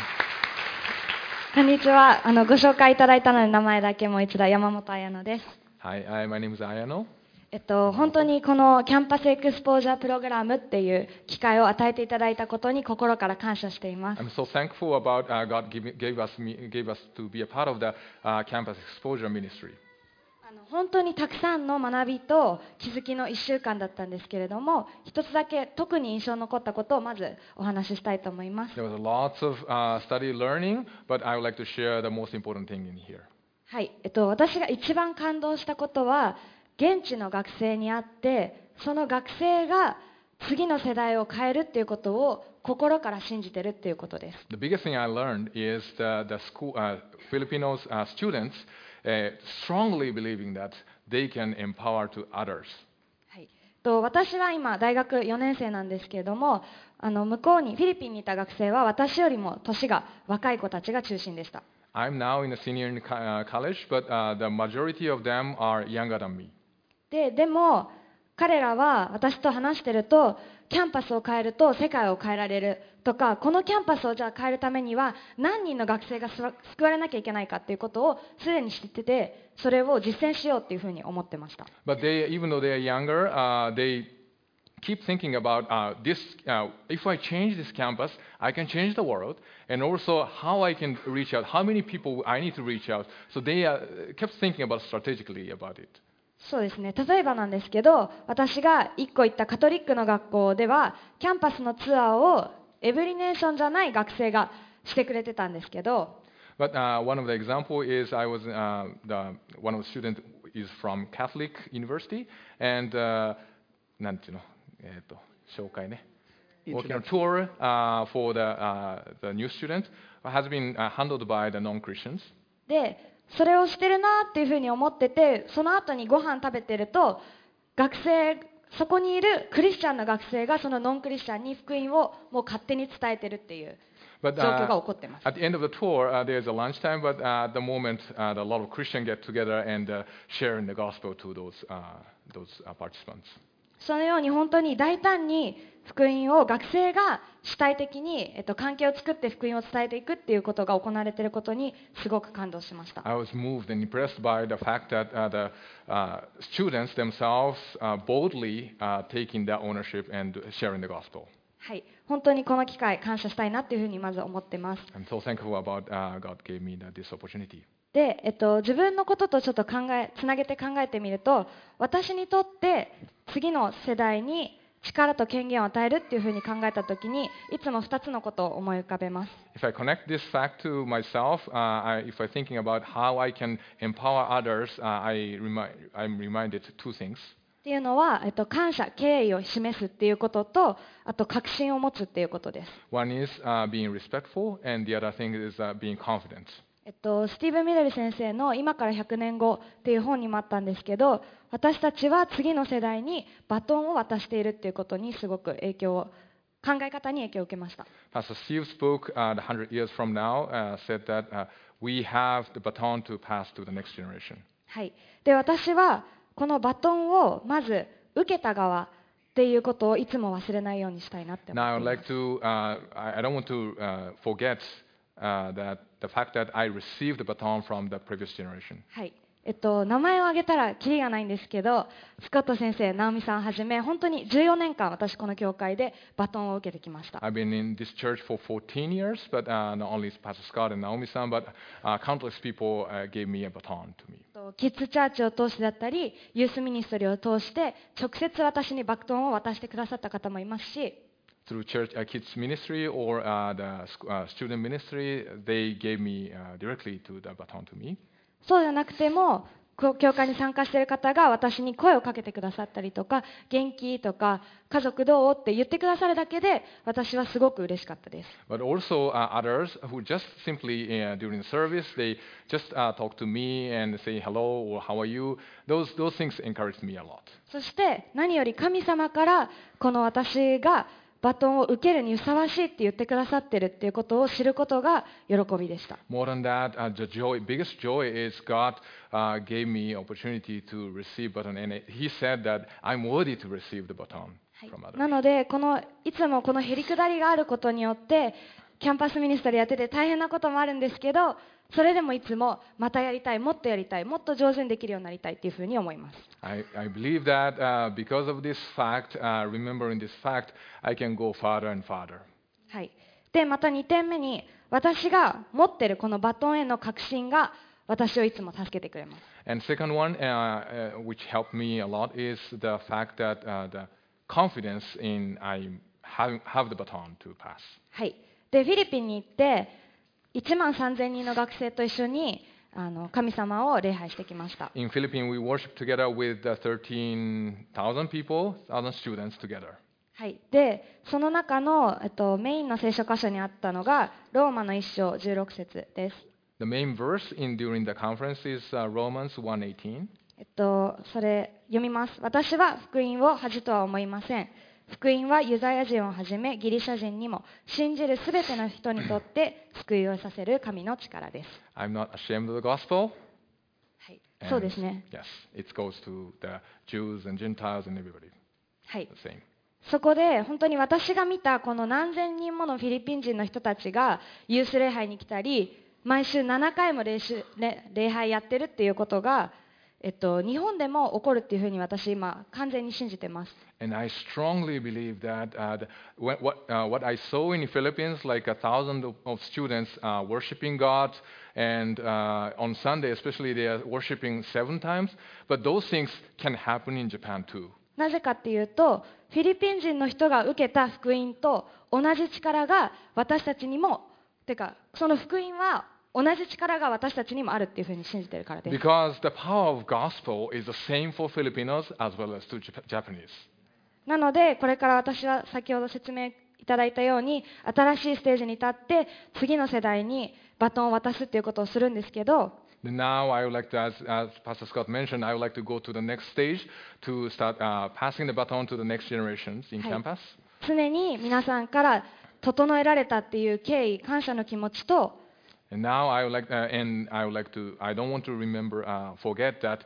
こんにちは。あのご紹介いただいたので名前だけもう一度山本彩乃です。 はい、はい、my name is Ayano。 えっと、本当にこのキャンパスエクスポージャープログラムっていう機会を与えていただいたことに心から感謝しています。 I'm so thankful about uh, God gave, gave us me, gave us to be a part of the uh, campus exposure ministry. あの本当にたくさんの学びと気づきのいっしゅうかんだったんですけれども、一つだけ特に印象に残ったことをまずお話ししたいと思います。 There was lots of uh, study learning, but I would like to share the most important thing in here. はい、えっと、私が一番感動したことは、現地の学生に会って、その学生が次の世代を変えるっていうことを心から信じてるっていうことです。 The biggest thing I learned is the, the school, uh, Filipinos uh, students uh, strongly believing that they can empower to others. はい、と私は今大学よねん生なんですけれども、あの向こうにフィリピンにいた学生は私よりも年が若い子たちが中心でした。 I'm now in a senior in co- uh, college, but uh, the majority of them are younger than me. で、でも彼らは私と話してると、キャンパスを変えると世界を変えられるとか、このキャンパスをじゃあ変えるためには何人の学生が救われなきゃいけないかっていうことをすでに知ってて、それを実践しようっていうふうに思ってました。 But they, even though they are younger, uh, they keep thinking about uh, this. Uh, if I change this campus, I can change the world, and also how I can reach out, how many people I need to reach out. So they uh, kept thinking about strategically about it. そうですね。例えばなんですけど、私がいっこ行ったカトリックの学校では、キャンパスのツアーをエブリネーションじゃない学生がしてくれてたんですけど、 But uh, one of the example is I was uh, the one of the student is from Catholic University, and uh, なんていうの、えっと紹介ね。Working on tour uh, for the uh, the new students has been uh, handled by the non-Christians. で、それをしてるなっていうふうに思ってて、その後にご飯食べてると、学生、そこにいるクリスチャンの学生がそのノンクリスチャンに福音をもう勝手に伝えてるっていう状 But 況 uh, が起こってます。 at the end of the tour, uh, there's a lunchtime, but uh, at the moment, uh, a lot of Christians get together and uh, sharing the gospel to those uh, those uh, participants. そのように本当に大胆に福音を学生が主体的に、えっと、関係を作って福音を伝えていくっていうことが行われていることにすごく感動しました。 I was moved and impressed by the fact that uh, the uh, students themselves uh, boldly uh, taking the ownership and sharing the gospel. はい、本当にこの機会感謝したいなっていうふうにまず思ってます。 I'm so thankful about uh, God gave me the, this opportunity. で、えっと、自分のこととちょっと考え、つなげて考えてみると、私にとって次の世代に力と権限を与えるっていうふうに考えたときに、いつもふたつのことを思い浮かべます。 If I connect this fact to myself, uh, I, if I'm thinking about how I can empower others, uh, I remi- I'm reminded two things. っていうのは、えっと、感謝、敬意を示すっていうことと、あと確信を持つっていうことです。 One is uh, being respectful, and the other thing is uh, being confident. えっと、スティーブン・ミレル先生の今からひゃくねんごっていう本にもあったんですけど、私たちは次の世代にバトンを渡しているっていうことにすごく影響を、考え方に影響を受けました。 Pastor Steve's book, uh, The Hundred Years from Now, uh, said that uh, we have the baton to pass to the next generation. はい。で、私はこのバトンをまず受けた側っていうことをいつも忘れないようにしたいなって思 Now, って I'd います。 like to, uh, I, I don't want to uh, forget uh, that the fact that I received the baton from the previous generation. はい。えっと、名前を挙げたらキリがないんですけど、スコット先生、ナオミさんはじめ、本当にじゅうよねんかん私この教会でバトンを受けてきました。 I've been in this church for fourteen years, but uh, not only Pastor Scott and Naomi-san, but uh, countless people uh, gave me a baton to me. キッズチャーチを通してだったり、ユースミニストリーを通して直接私にバトンを渡してくださった方もいますし、 Through church, uh, kids ministry or uh, the sc- uh, student ministry, they gave me uh, directly to the baton to me. そうじゃなくても、こ教会に参加している方が私に声をかけてくださったりとか、元気とか家族どうって言ってくださるだけで私はすごく嬉しかったです。 But also uh, others who just simply uh, during the service, they just uh, talk to me and say hello or how are you. Those, those things encouraged me a lot. そして何より神様からこの私がバトンを受けるにふさわしいって言ってくださってるっていうことを知ることが喜びでした。 More than that, uh, the joy, biggest joy is God uh, gave me opportunity to receive baton, and He said that I'm worthy to receive the baton はい from others. なのでこのいつもこのへりくだりがあることによってキャンパスミニストリーやってて大変なこともあるんですけど、それでもいつもまたやりたい、もっとやりたい、もっと上手にできるようになりたいっていうふうに思います。 I, I believe that uh, because of this fact, uh, remembering this fact, I can go farther and farther. はい、でまたにてんめに私が持ってるこのバトンへの確信が私をいつも助けてくれます。 And second one, uh, uh, which helped me a lot, is the fact that uh, the confidence in I have, have the baton to pass. はい、でフィリピンに行っていちまんさんぜんにんの学生と一緒にあの神様を礼拝してきました。 In Philippines, we worship together with uh, thirteen thousand people, one thousand students together. はい、でその中の、えっと、メインの聖書箇所にあったのがローマのいっ章じゅうろく節です。 The main verse in during the conference is uh, Romans one eighteen. えっと、それ読みます。私は福音を恥とは思いません。福音はユダヤ人をはじめギリシャ人にも信じるすべての人にとって救いをさせる神の力です。 I'm not ashamed of the gospel. はい、 And そうですね。 Yes, it goes to the Jews and Gentiles and everybody. はい、 The same. そこで本当に私が見たこの何千人ものフィリピン人の人たちがユース礼拝に来たり、毎週ななかいも礼拝礼拝やってるっていうことが、えっと、日本でも起こるっていうふうに私今完全に信じてます。 And I strongly believe that uh, the, what, what, uh, what I saw in the Philippines, like a thousand of, of students uh, worshiping God, and uh, on Sunday especially they are worshiping seven times, but those things can happen in Japan too. なぜかっていうと、フィリピン人の人が受けた福音と同じ力が私たちにも、てかその福音は同じ力が私たちにもあるっていうふうに信じてるからです。 Because the power of gospel is the same for Filipinos as well as to Jap- Japanese. なのでこれから私は先ほど説明いただいたように新しいステージに立って次の世代にバトンを渡すっていうことをするんですけど、 Now I would like to, as, as Pastor Scott mentioned, I would like to go to the next stage to start uh, passing the baton to the next generations in はい、 campus. 常に皆さんから整えられたっていう敬意感謝の気持ちと、 And now I would like, uh, and I would like to, I don't want to remember, uh, forget that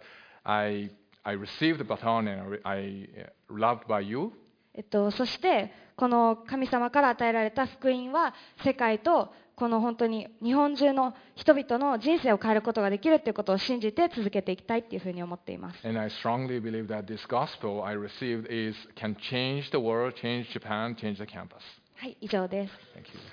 I, I received the baton and I, I uh, loved by you. えっと、そしてこの神様から与えられた福音は世界とこの本当に日本中の人々の人生を変えることができるということを信じて続けていきたいというふうに思っています。 And I strongly believe that this gospel I received is, can change the world, change Japan, change the campus. はい、以上です。 Thank you.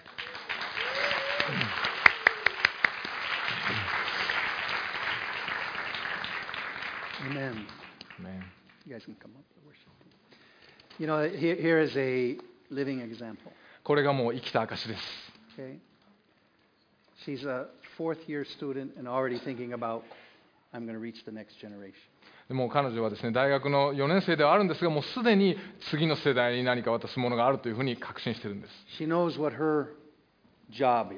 Amen. Amen. You guys can come up to worship. You know, here, here is a living example. これがもう生きた証です。 Okay? She's a fourth year student and already thinking about, I'm going to reach the next generation. でも彼女はですね、大学のよねん生ではあるんですが、もうすでに次の世代に何か渡すものがあるというふうに確信しているんです。 She knows what her job is.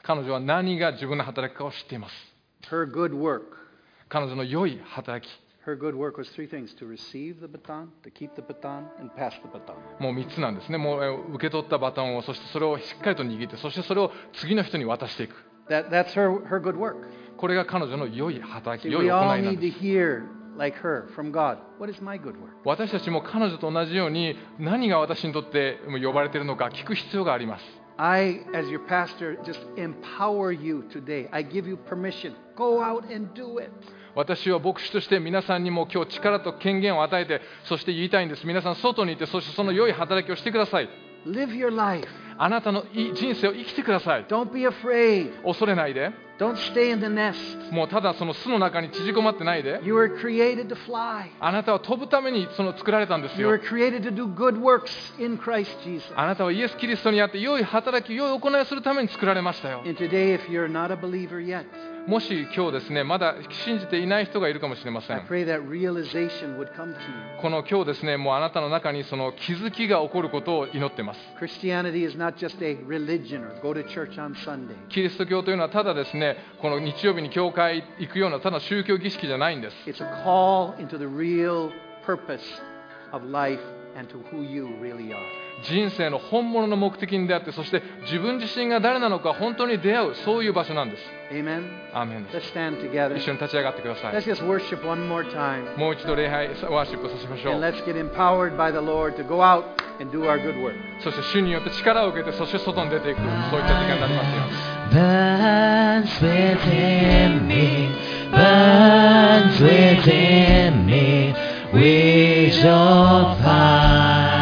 彼女は何が自分の働きかを知っています。 Her good work. 彼女の良い働き。 Her good work was three things: to receive the baton, to keep the baton, and pass the baton. もうみっつなんですね。もう受け取ったバトンを、そしてそれをしっかりと握って、そしてそれを次の人に渡していく。 That, that's her, her good work. これが彼女の良い働き、 See, 良い we 行 all いなん need で to す。 hear, like her, from God. What is my good work? 私たちも彼女と同じように、何が私にとって呼ばれているのか聞く必要があります。 I, as your pastor, just empower you today. I give you permission. Go out and do it. 私は牧師として皆さんにも今日力と権限を与えて、そして言いたいんです。皆さん外にいて、そしてその良い働きをしてください。 Live your life. あなたの人生を生きてください。 Don't be afraid. 恐れないで。 Don't stay in the nest. もうただその巣の中に縮こまってないで。 You were created to fly. あなたは飛ぶためにその作られたんですよ。 You were created to do good works in Christ Jesus. あなたはイエス・キリストにあって良い働き、良い行いをするために作られましたよ。 And today, if you're not a believer yet, もし今日ですね、まだ信じていない人がいるかもしれませ I ん。 pray that realization would come to you. この今日ですね、もうあなたの中にその気づきが起こることを祈ってます。 Christianity is not just a religion or go to church on Sunday. キリスト教というのはただですね、この日曜日に教会行くようなただ宗教儀式じゃないんです。 It's a call into the real purpose of life and to who you really are. 人生の本物の目的に出会って、そして自分自身が誰なのか本当に出会う、そういう場所なんです。 Amen. アーメンです。 Let's stand together. 一緒に立ち上がってください。 Let's just worship one more time. もう一度礼拝、ワーシップさせましょ And う。 let's get empowered by the Lord to go out and do our good work. そして主によって力を受けて、そして外に出ていく、そういった時間になりますように。 Burns within me, burns within me, with your fire.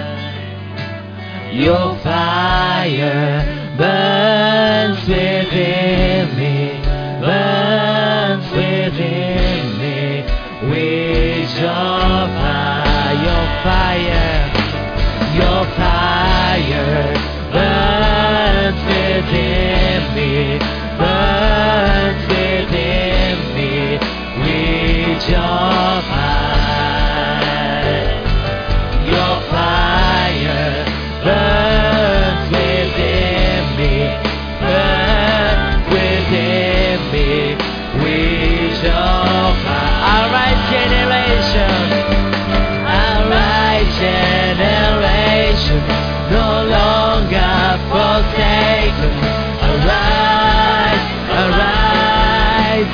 Your fire burns within me, burns within me, with your fire. Your fire, your fire burns within me, burns within me, with your fire. Your fire burns within me, burns within me, with your fire. Our right generation, our right generation, no longer forsaken. Arise, arise,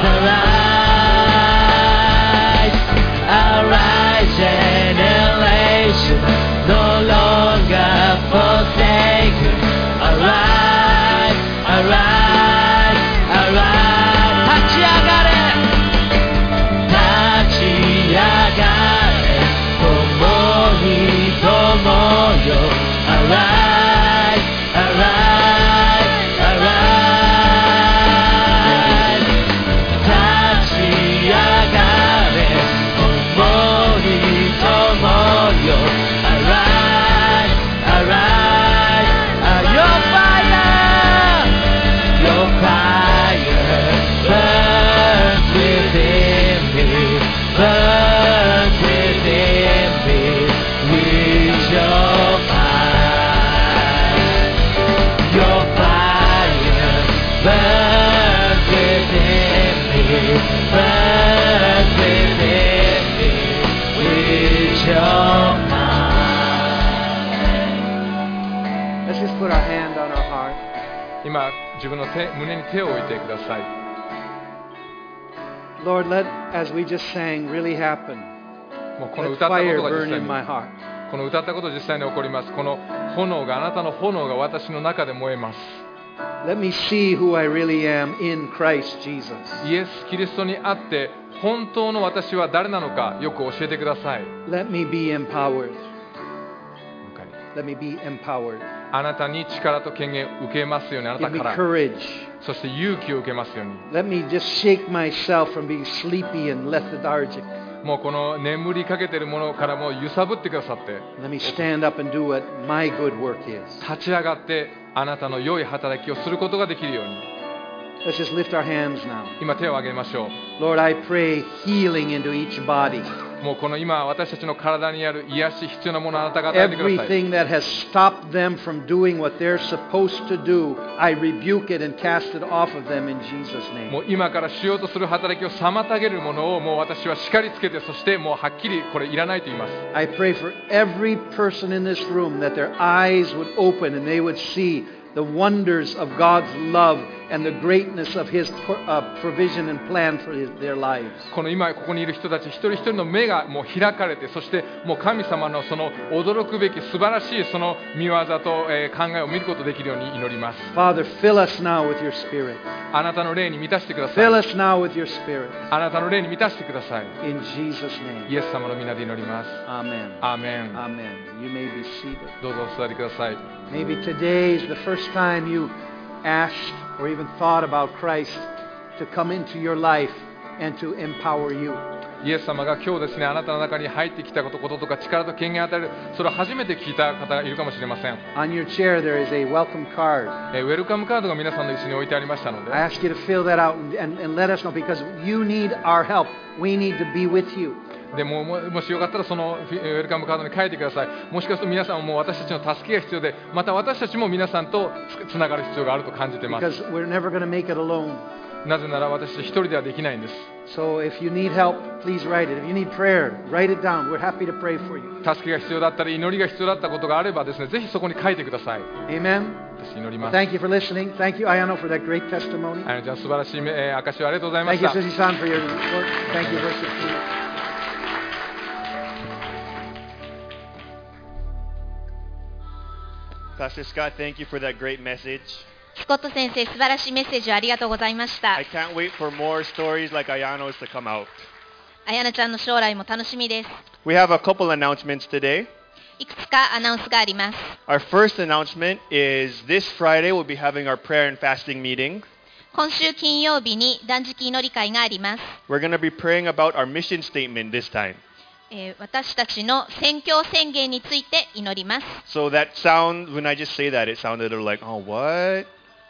arise. Our right generation, no longer forsaken. Arise, arise, arise. 立ち上がれ、立ち上がれ、共に友よ。Arise, arise, arise. 立ち上がれ、共に友よ。Arise, arise, your fire, your fire burns within me, burns within me, with your fire. Your fire burns within me, burns within me, with your fire. Let's just put our hand on our heart. 今、自分の手、胸に手を置いてください。 Lord, let, as we just sang, really happen. もうこの Let 歌ったこ fire とが burn 実際 in に、 my heart. この歌ったことが実際に起こります。この炎が、あなたの炎が私の中で燃えます。 Let me see who I really am in Christ Jesus. イエス・キリストにあって本当の私は誰なのかよく教えてください。 Let me be empowered. Let me be empowered. あなたに力と権限を受けますように、あな Give た me から。 courage. そして勇気を受けますように。 Let me just shake myself from being sleepy and lethargic. もうこの眠りかけているものからも揺さぶってくださって、 Let me stand up and do what my good work is. 立ち上がってあなたの良い働きをすることができるように。 Let's just lift our hands now. 今手を挙げましょう。 Lord, I pray healing into each body. もうこの今私たちの体にある癒し必要なものをあなたが与えてください。 Everything that has stopped them from doing what they're supposed to do, I rebuke it and cast it off of them in Jesus' も name. う今からしようとする働きを妨げるものをもう私は叱りつけて、そしてもうはっきりこれいらないと言います。 I pray for every person in this room that their eyes would open and they would see the wonders of God's love and the greatness of His uh, provision and plan for his, their lives. この今ここにいる人たち一人一人の目がもう開かれて、そしてもう神様のその驚くべき素晴らしいその見業と、えー、考えを見ることできるように祈ります。 Father, fill us now with your Spirit. あなたの霊に満たしてくださ Fill い。 us now with your Spirit. あなたの霊に満たしてください。 In Jesus' name. イエス様の皆で祈ります。 Amen. アーメン。 Amen. You may be seated. どうぞお座りください。 Maybe today is the first time you asked or even thought about Christ to come into your life and to empower you. イエス様が今日ですね、あなたの中に入ってきたことこととか力と権限を与える、それを初めて聞いた方がいるかもしれません。 On your chair there is a welcome card. えーウェルカムカードが皆さんの椅子に置いてありましたので、 I ask you to fill that out and, and, and let us know because you need our help. We need to be with you. でもももしよかったらそのフィウェルカムカードに書いてください。もしかすると皆さんももう私たちの助けが必要で、また私たちも皆さんとつつながる必要があると感じています。 Because we're never going to make it alone. なぜなら私たち一人ではできないんです。 So if you need help, please write it. If you need prayer, write it down. We're happy to pray for you. 助けが必要だったり祈りが必要だったことがあればですね、ぜひそこに書いてください。 Amen. 私祈ります。 Thank you for listening. Thank you, Ayano, for that great testimony. あやのちゃん素晴らしい、えー、証をありがとうございま Thank し you, た。 Susie-san, for your work. Thank you, worship team. Pastor Scott, thank you for that great message. スコット先生、素晴らしいメッセージをありがとうございました。 I can't wait for more stories like Ayano's to come out. あやなちゃんの将来も楽しみです。 We have a couple announcements today. いくつかアナウンスがあります。 Our first announcement is this Friday we'll be having our prayer and fasting meeting. 今週金曜日に断食祈り会があります。 We're going to be praying about our mission statement this time. えー私たちの宣教宣言について祈ります。 So that sound, when I just say that, it sounded a little like, oh, what?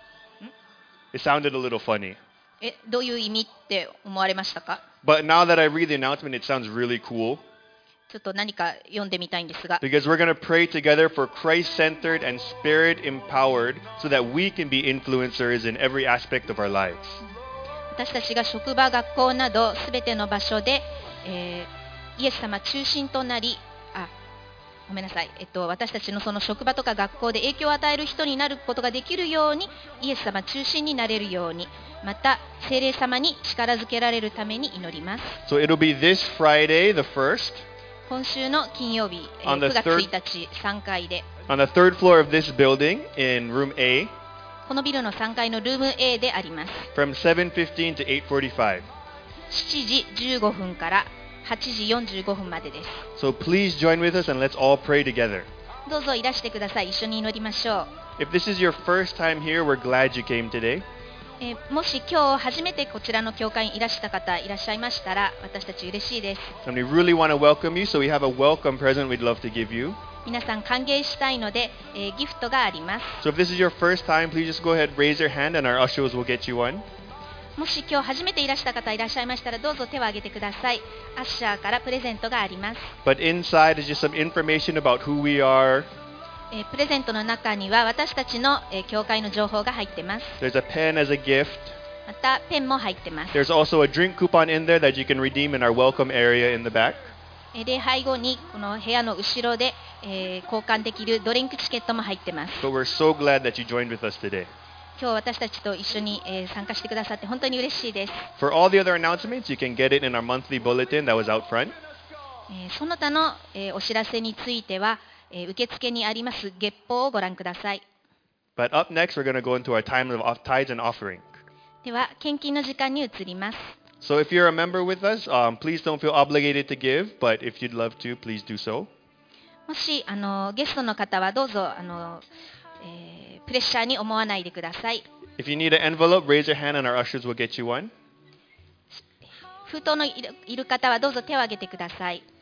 It sounded a little funny. え、どういう意味って思われましたか？ But now that I read the announcement, it sounds really cool. ちょっと何か読んでみたいんですが、 Because we're going to pray together for Christ-centered and Spirit-empowered so that we can be influencers in every aspect of our lives. 私たちが職場、学校などすべての場所で、えーイエス様中心となり、あ、ごめんなさい、えっと、私たちのその職場とか学校で影響を与える人になることができるように、イエス様中心になれるように、また聖霊様に力づけられるために祈ります。 So it'll be this Friday, the first, 今週の金曜日、えー On the くがつ third- ついたちさんがいで、 on the third floor of this building in room A このビルのさんがいのルーム A であります。 from seven fifteen to eight forty-five. しちじじゅうごふんからはちじよんじゅうごふんまでです。 So please join with us and let's all pray together. どうぞいらしてください。一緒に祈りましょう。 If this is your first time here, we're glad you came today. えーもし今日初めてこちらの教会にいらした方いらっしゃいましたら、私たち嬉しいです。 And we really want to welcome you, so we have a welcome present we'd love to give you. 皆さん歓迎したいので、えーギフトがあります。 So if this is your first time, please just go ahead, raise your hand, and our ushers will get you one. もし今日初めていらした方いらっしゃいましたら、どうぞ手を挙げてください。アッシャーからプレゼントがあります。 But inside is just some information about who we are. えープレゼントの中には私たちの、えー教会の情報が入ってます。 There's a pen as a gift. またペンも入ってます。 There's also a drink coupon in there that you can redeem in our welcome area in the back. えー礼拝後にこの部屋の後ろで、えー交換できるドリンクチケットも入ってます。 But we're so glad that you joined with us today. 今日私たちと一緒に、えー参加してくださって本当に嬉しいです。 For all the other announcements, you can get it in our monthly bulletin that was out front. えーその他の、えーお知らせについては、えー受付にあります月報をご覧ください。 But up next, we're going to go into our time of off- tithes and offering. では献金の時間に移ります。 So if you're a member with us, um, please don't feel obligated to give, but if you'd love to, please do so. もしあのゲストの方はどうぞあの、えープレッシャーに思わないでください。 If you need an envelope, raise your hand and our ushers will get you one. 封筒のいるいる方はどうぞ手を挙げてください。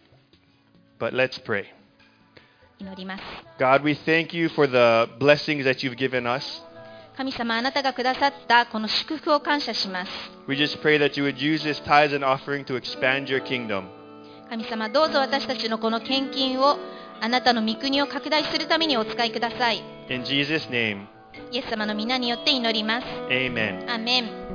But let's pray. 祈ります。 God, we thank you for the blessings that you've given us. 神様、あなたがくださったこの祝福を感謝します。 We just pray that you would use this tithes and offering to expand your kingdom. 神様、どうぞ私たちのこの献金をあなたの御国を拡大するためにお使いください。 In Jesus' name, イエス様の皆によって祈ります。 amen. アーメン。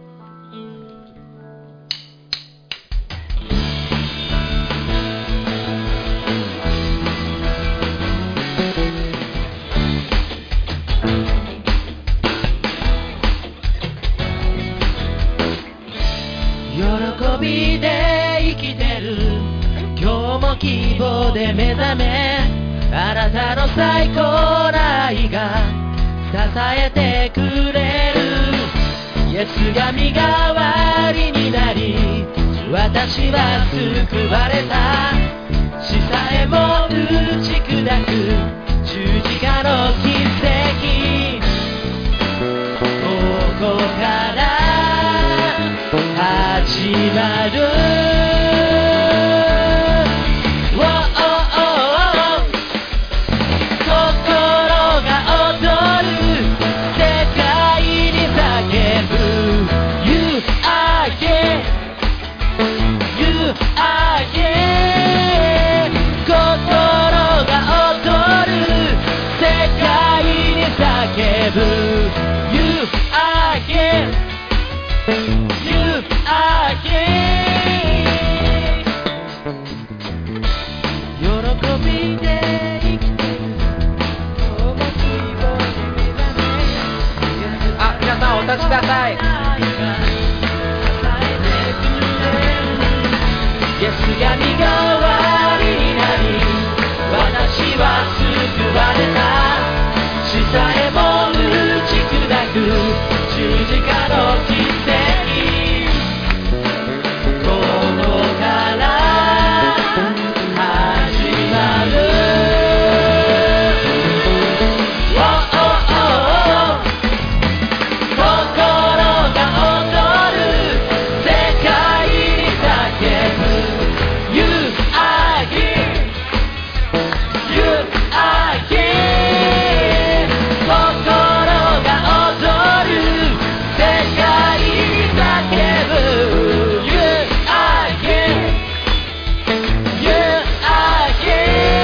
喜びで生きてる今日も希望で目覚めあなたの最高な愛が支えてくれるイエスが身代わりになり私は救われた死さえも打ち砕く十字架の奇跡ここから始まる oh, oh, oh, oh. 心が躍る世界に叫ぶ You are here You are here 心が躍る世界に叫ぶ You are here You are here 喜びで生きてる今日も希望に目覚めあ、皆さんお立ちくださいイエスが身代わりになり私は救われた死さえも打ち砕く十字架の奇跡ここから始まる oh, oh, oh, oh. 心が躍る世界に叫ぶ You are here You are here 心が躍る世界に叫ぶ You are here You are here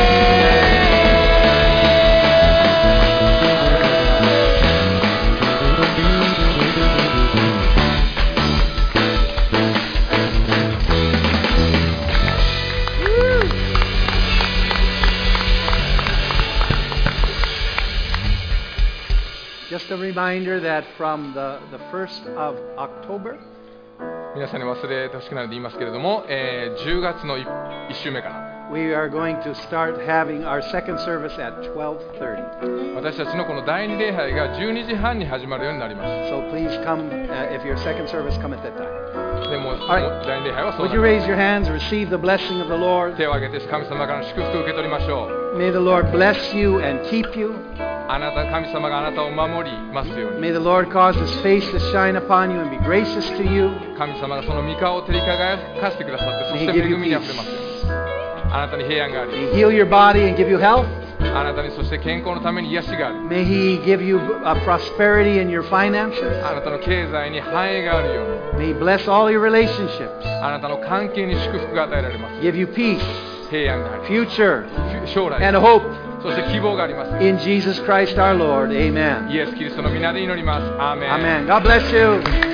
Just a reminder that from the, the first of October, 皆さんに忘れてほしくないので言いますけれども、えーじゅうがつのいっ週目から we are going to start having our second service at twelve thirty. 私たちのこの第二礼拝がじゅうにじはんに始まるようになります。 So please come, uh, if your second service, come at that time. でも、 はいもう第二礼拝はそう Would な you り raise your hands, receive the blessing of the ます。 Lord? 手を挙げて神様からの祝福を受け取りましょう。 May the Lord bless you and keep you. あなた、神様があなたを守りますように。 May the Lord cause His face to shine upon you and be gracious to you. 神様がその御顔を照り輝かせてくださって、そして May He give 恵 you みにあふれますように。あなたに平安があり、 May He heal your body and give you health. あなたにそして健康のために癒しがあり、 May He give you uh, prosperity in your finances. あなたの経済に繁栄があるように、 May He bless all your relationships. あなたの関係に祝福が与えられます。 Give you peace, 平安があり、 future, 将来 and hope. そして希望があります。 In Jesus Christ our Lord. Amen. イエス・キリストの皆で祈ります。アーメン。 Amen. God bless you.